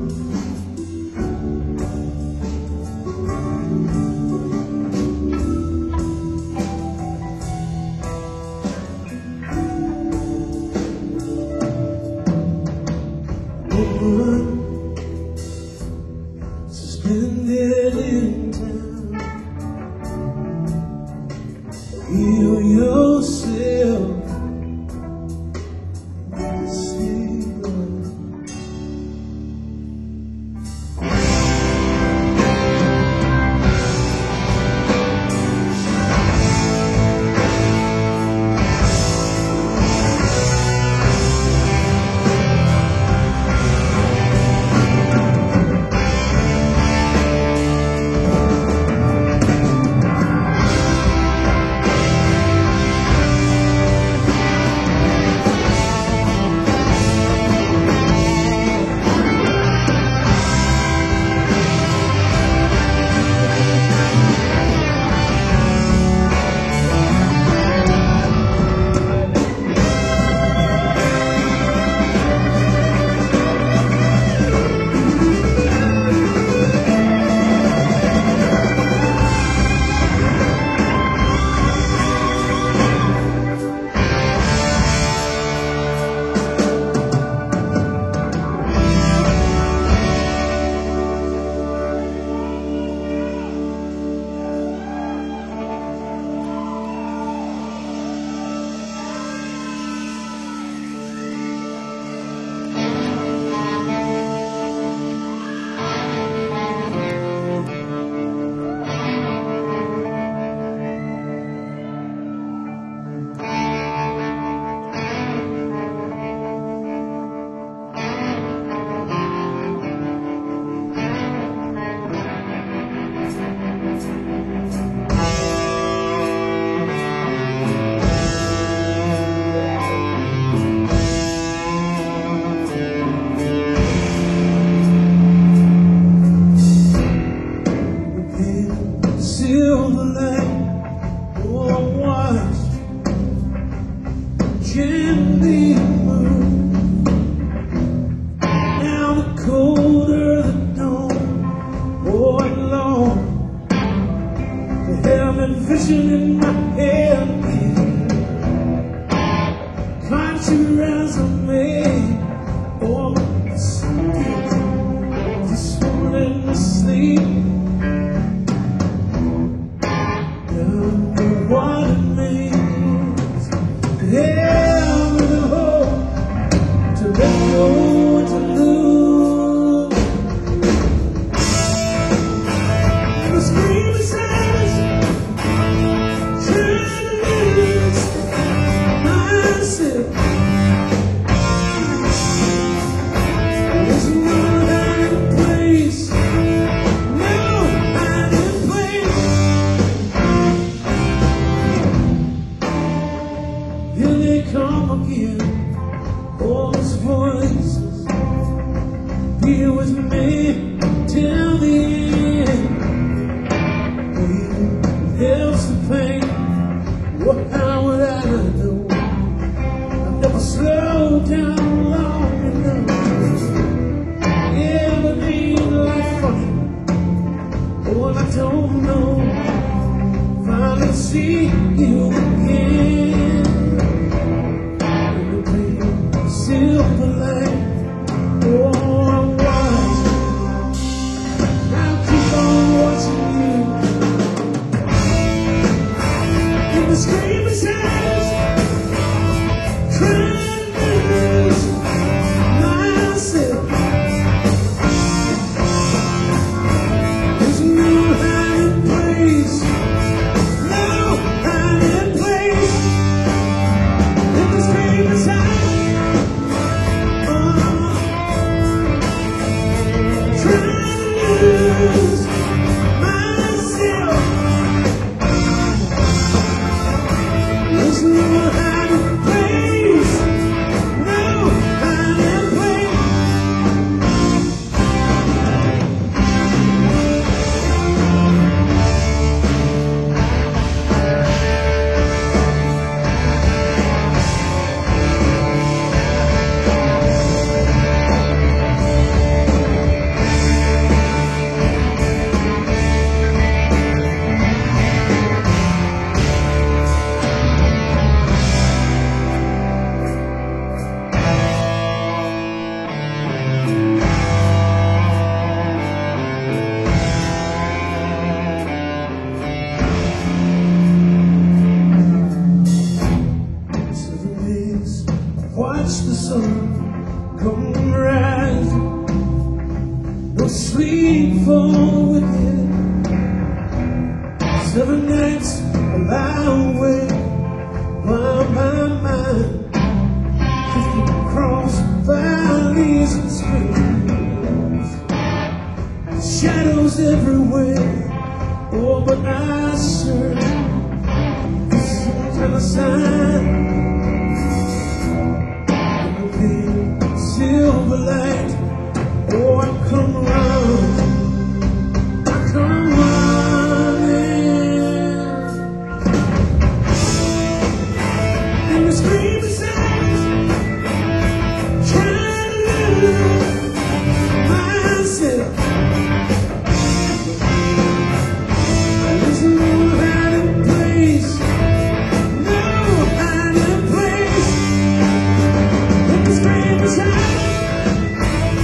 Suspended in time, heal yourself. Silver light, warm watch, gently move. Now the colder the dawn, oh Lord, the heaven vision in my head. Can't you resume, oh my spirit, this morning asleep. What it means to have the hope to let go and to lose. And the screaming silence, trying to lose myself. There's no hiding place, no hiding place. Here they come again, all those voices. Be with me till the end. Here's the pain, what how would I know? I've never slowed down long enough. Yeah, but ain't life funny? Oh, I don't know. Finally see you again. Silver light, oh, I'm watching. I'll keep on watching you. In the screaming silence, trying to lose myself. There's no hiding place, no hiding place. no sleep for the wicked. 7 nights of highway while my mind drifting across valleys and streams. Shadows everywhere. Oh, but I serve some kind of sign. Silver light, oh, I come around, I come running, and the screaming sounds, trying to lose myself. I listen to a hiding place, no hiding place, and the screaming sounds.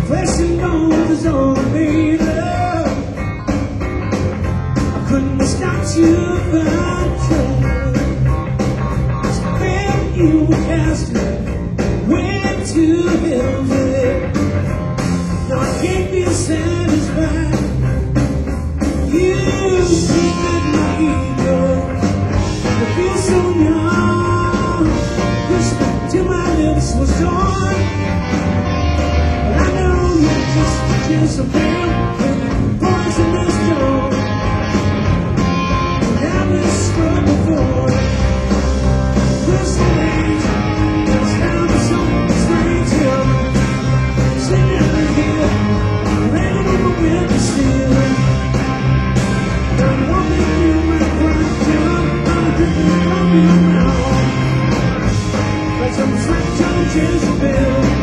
flesh and bones is all I made of. I couldn't stop you from trying. When you were casting, went to heaven. Now I can't be satisfied. You treated my ego. I feel so young. Whispered till my lips was torn. But I know you're just a Jezebel with poisonous jaw. And I've been struggle for it. This age, it's down to some strange hill. Sitting out here, ready to go with the steel. I'm walking through my front door. I'm drinking from your mouth. Like some French on Jezebel.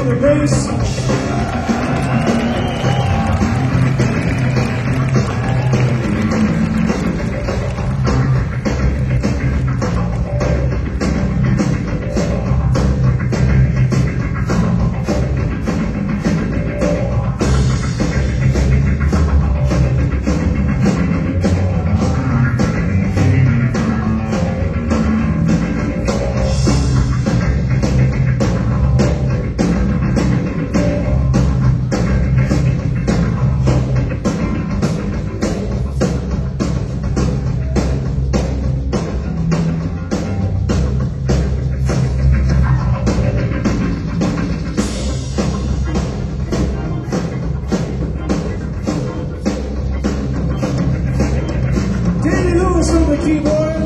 on the bass. Danny Lewis on the keyboard.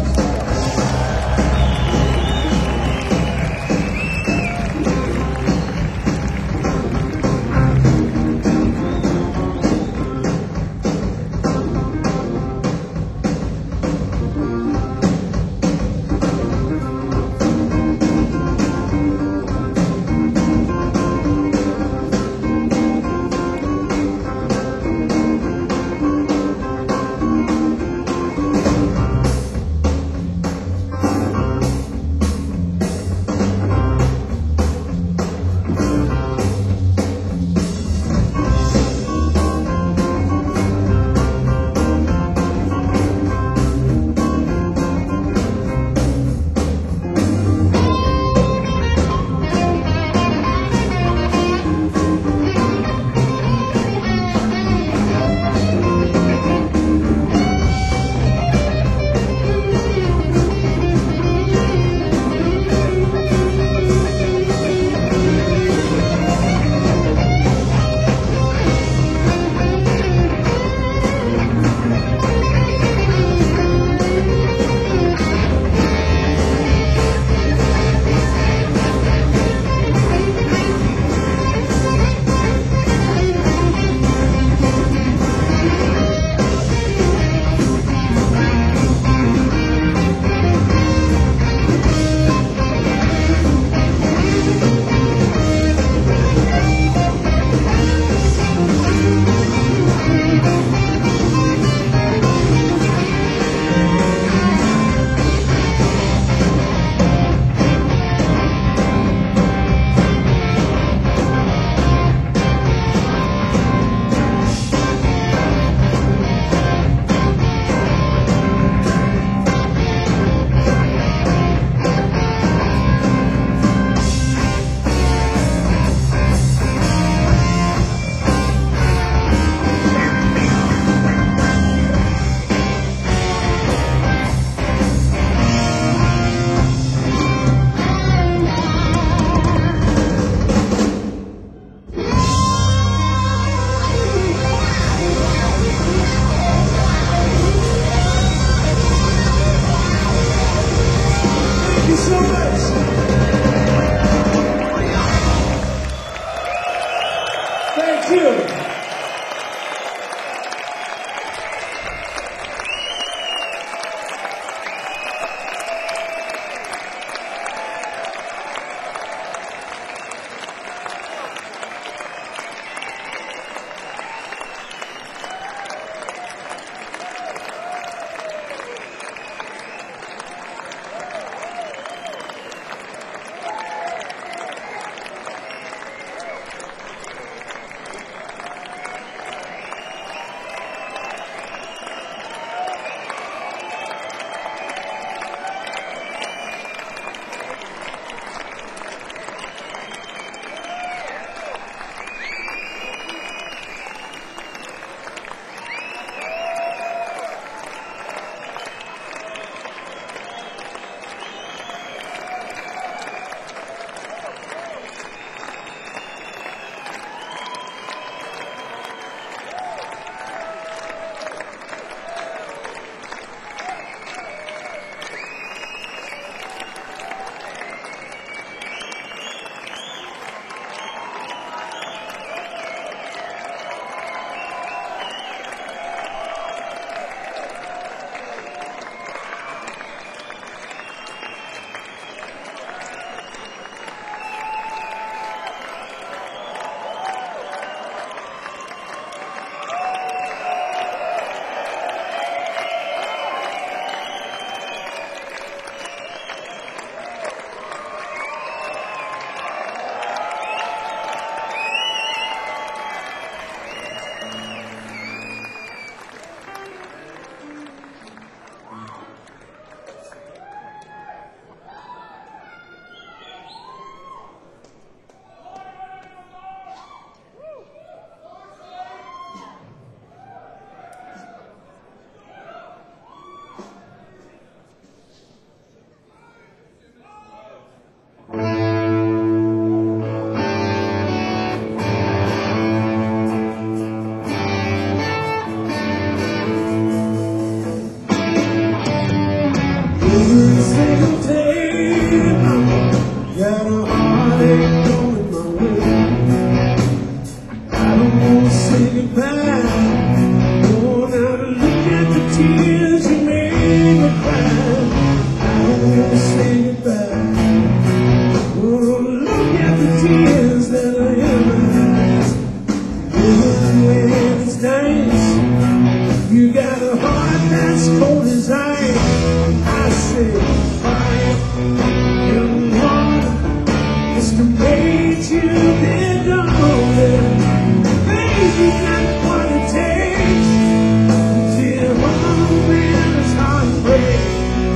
Thank you so much. Thank you. single day. Got a heartache going my way. I don't wanna say goodbye. Oh, now to look at the tears you made me cry. I don't wanna say goodbye. Oh, look at the tears that are in my eyes. Even when it's nice, you got a heart that's cold as ice. I say fire and water is to make you bend over. Baby, you got what it takes till one man's heart breaks.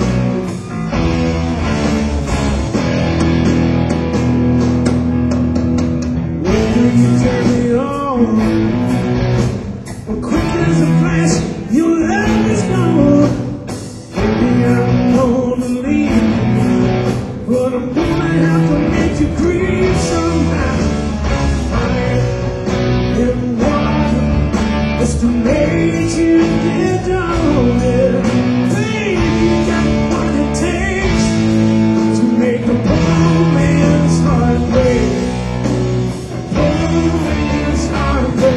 When you turn me on, quick as a flash, your love is gone. Baby, I'm gonna leave, but I'm gonna have to make you grieve somehow. Fire and water is to make you get down there. Baby, you got what it takes to make a poor man's heart break. Poor man's heart break.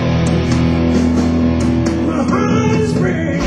My heart is breaking.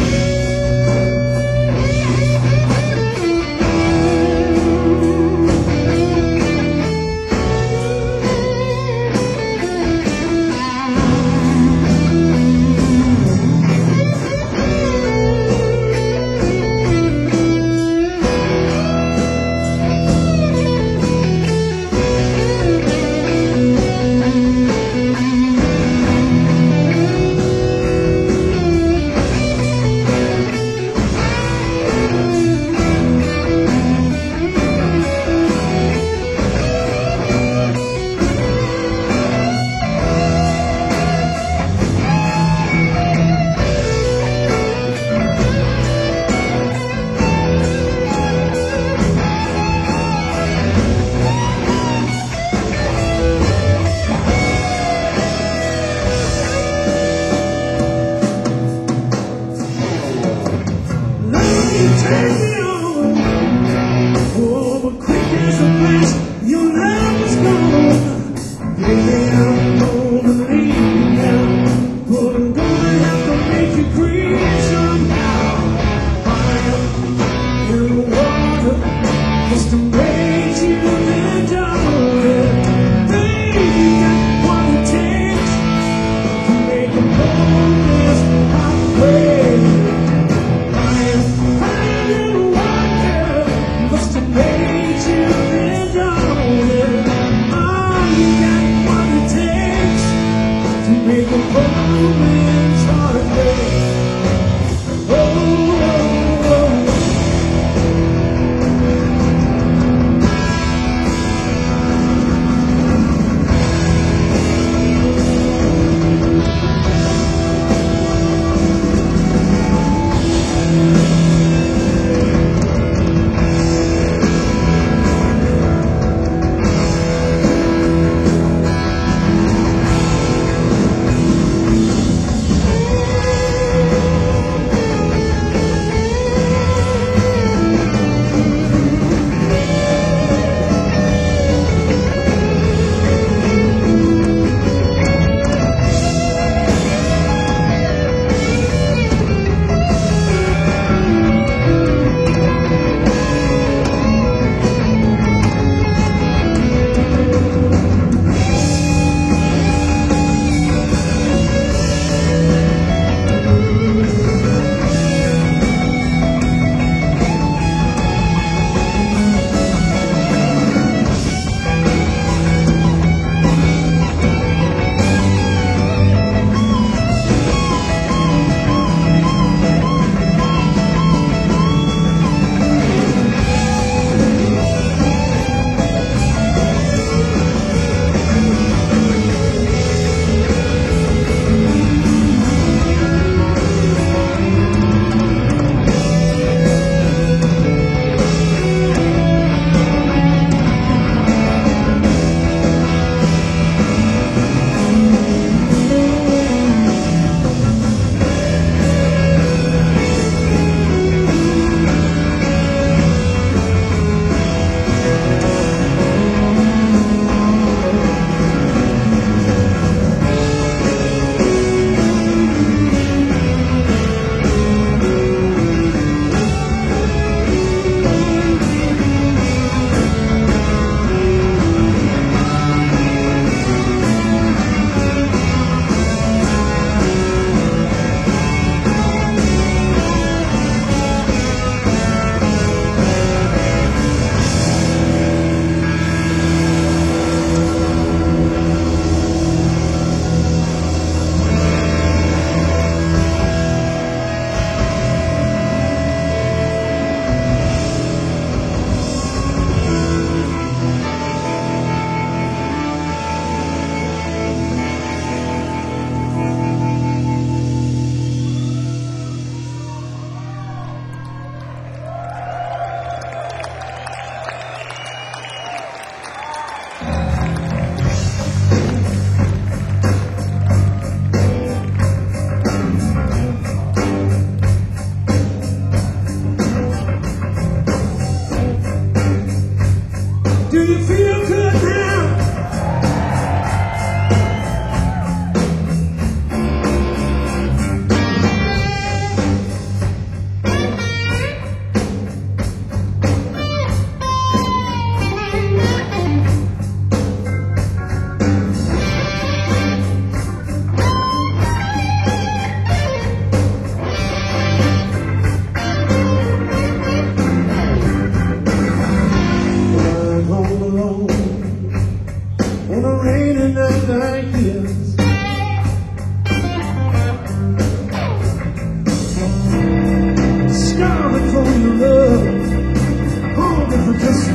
Turn me on, oh, but quick as a flash, your love is gone. Baby, I'm gonna leave you now, but I'm gonna have to make you grieve somehow. Fire and water just to make you bend over. Baby, you got what it takes to make a poor man's heart break. Must have made you bend over. Oh, you got what it takes to make a poor man's heart break. Oh, oh, oh.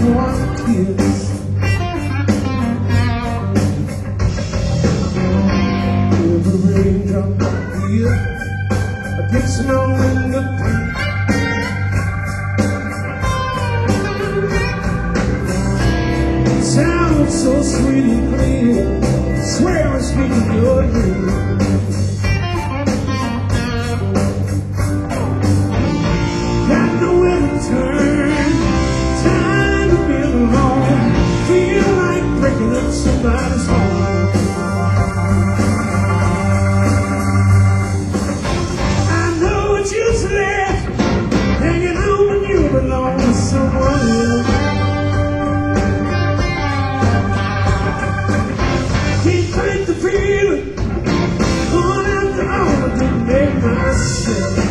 one kiss. Every raindrop I feel gets snow in the deep. Sounds so sweet and clear, swear I speak of your name. Got nowhere to turn, time to be alone. Feel like breaking up somebody's home. I know it's useless hanging on when you belong to someone else. Can't fight the feeling, going after all I didn't make myself.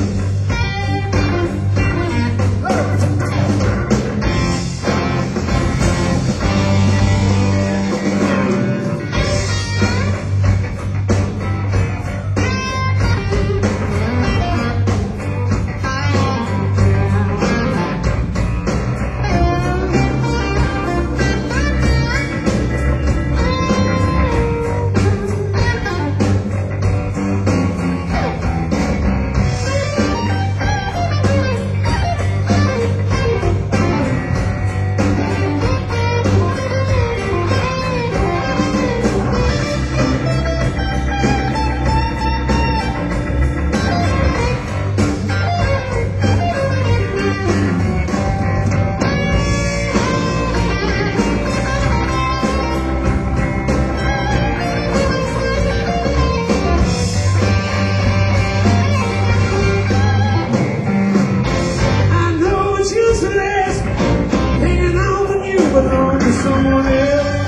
Belong to someone else.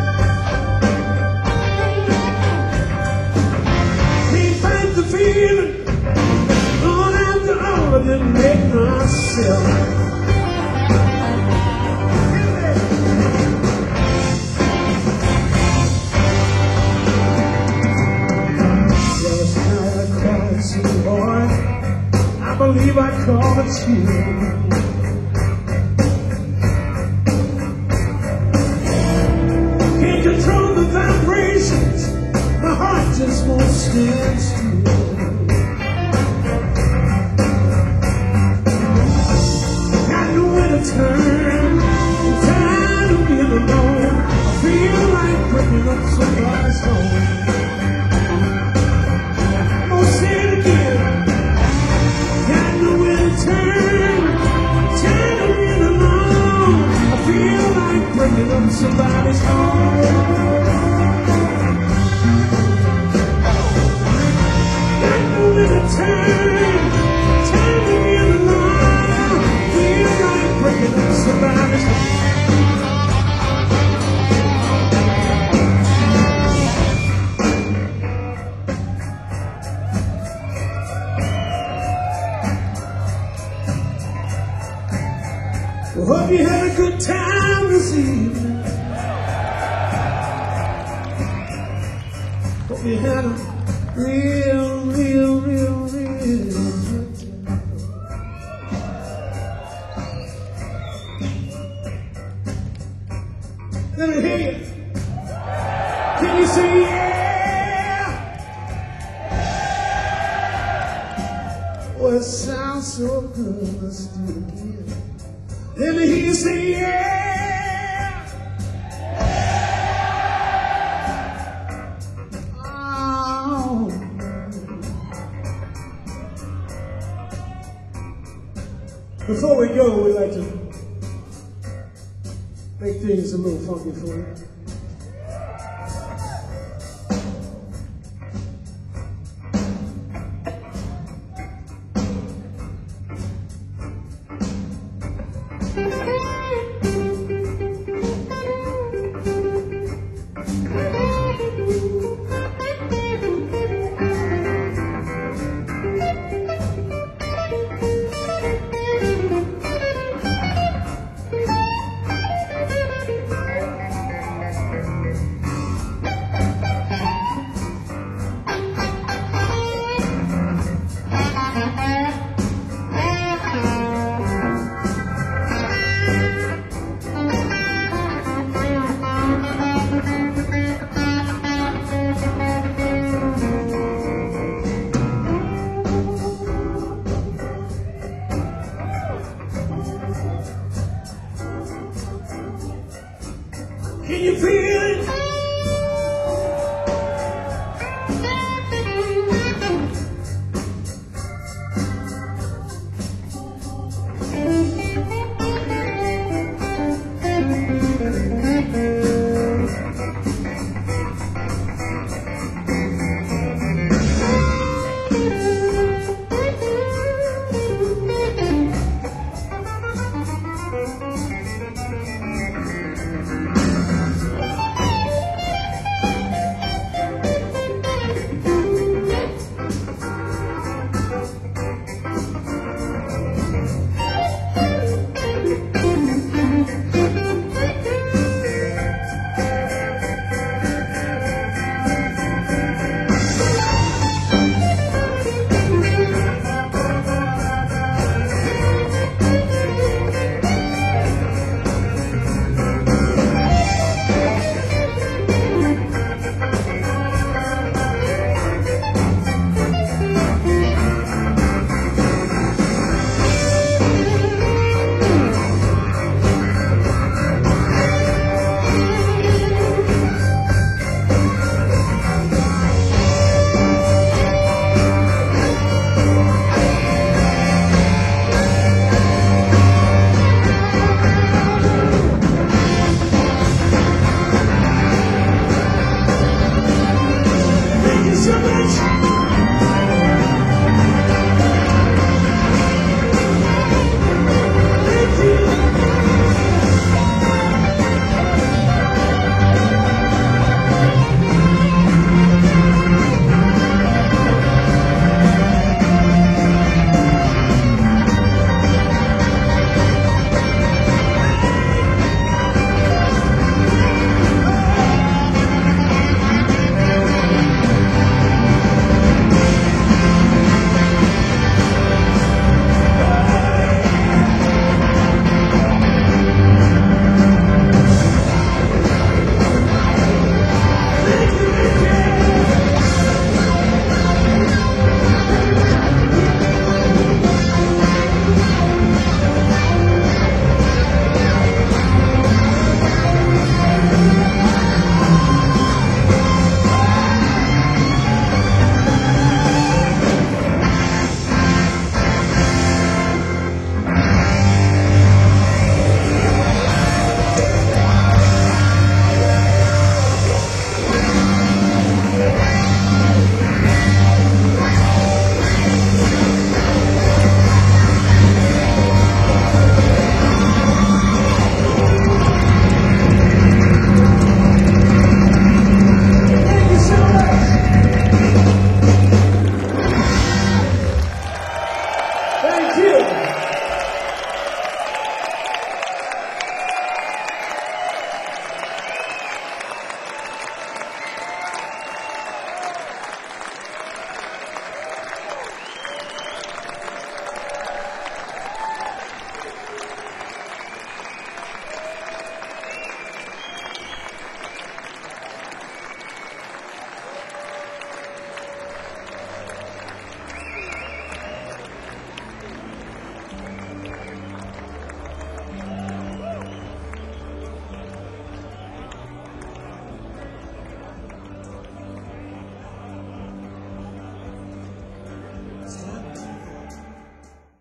Can't fight the feeling, going after all I didn't make myself. Last night I cried so hard, I believe I called it tears. Control the vibrations, my heart just won't stand still. Got nowhere to turn, I'm tired of being alone. I feel like breaking up somebody's home. I'm gonna say it again. Got nowhere to turn, tired of being alone. I feel like breaking up somebody's home. Well, hope you had a good time this evening. Hope you had a real good time. Let me hear you. Can you say yeah? Oh, it sounds so good. Let's do it again. Let me hear you say yeah. Oh. Before we go, we'd like to make things a little funky for you. Can you feel it?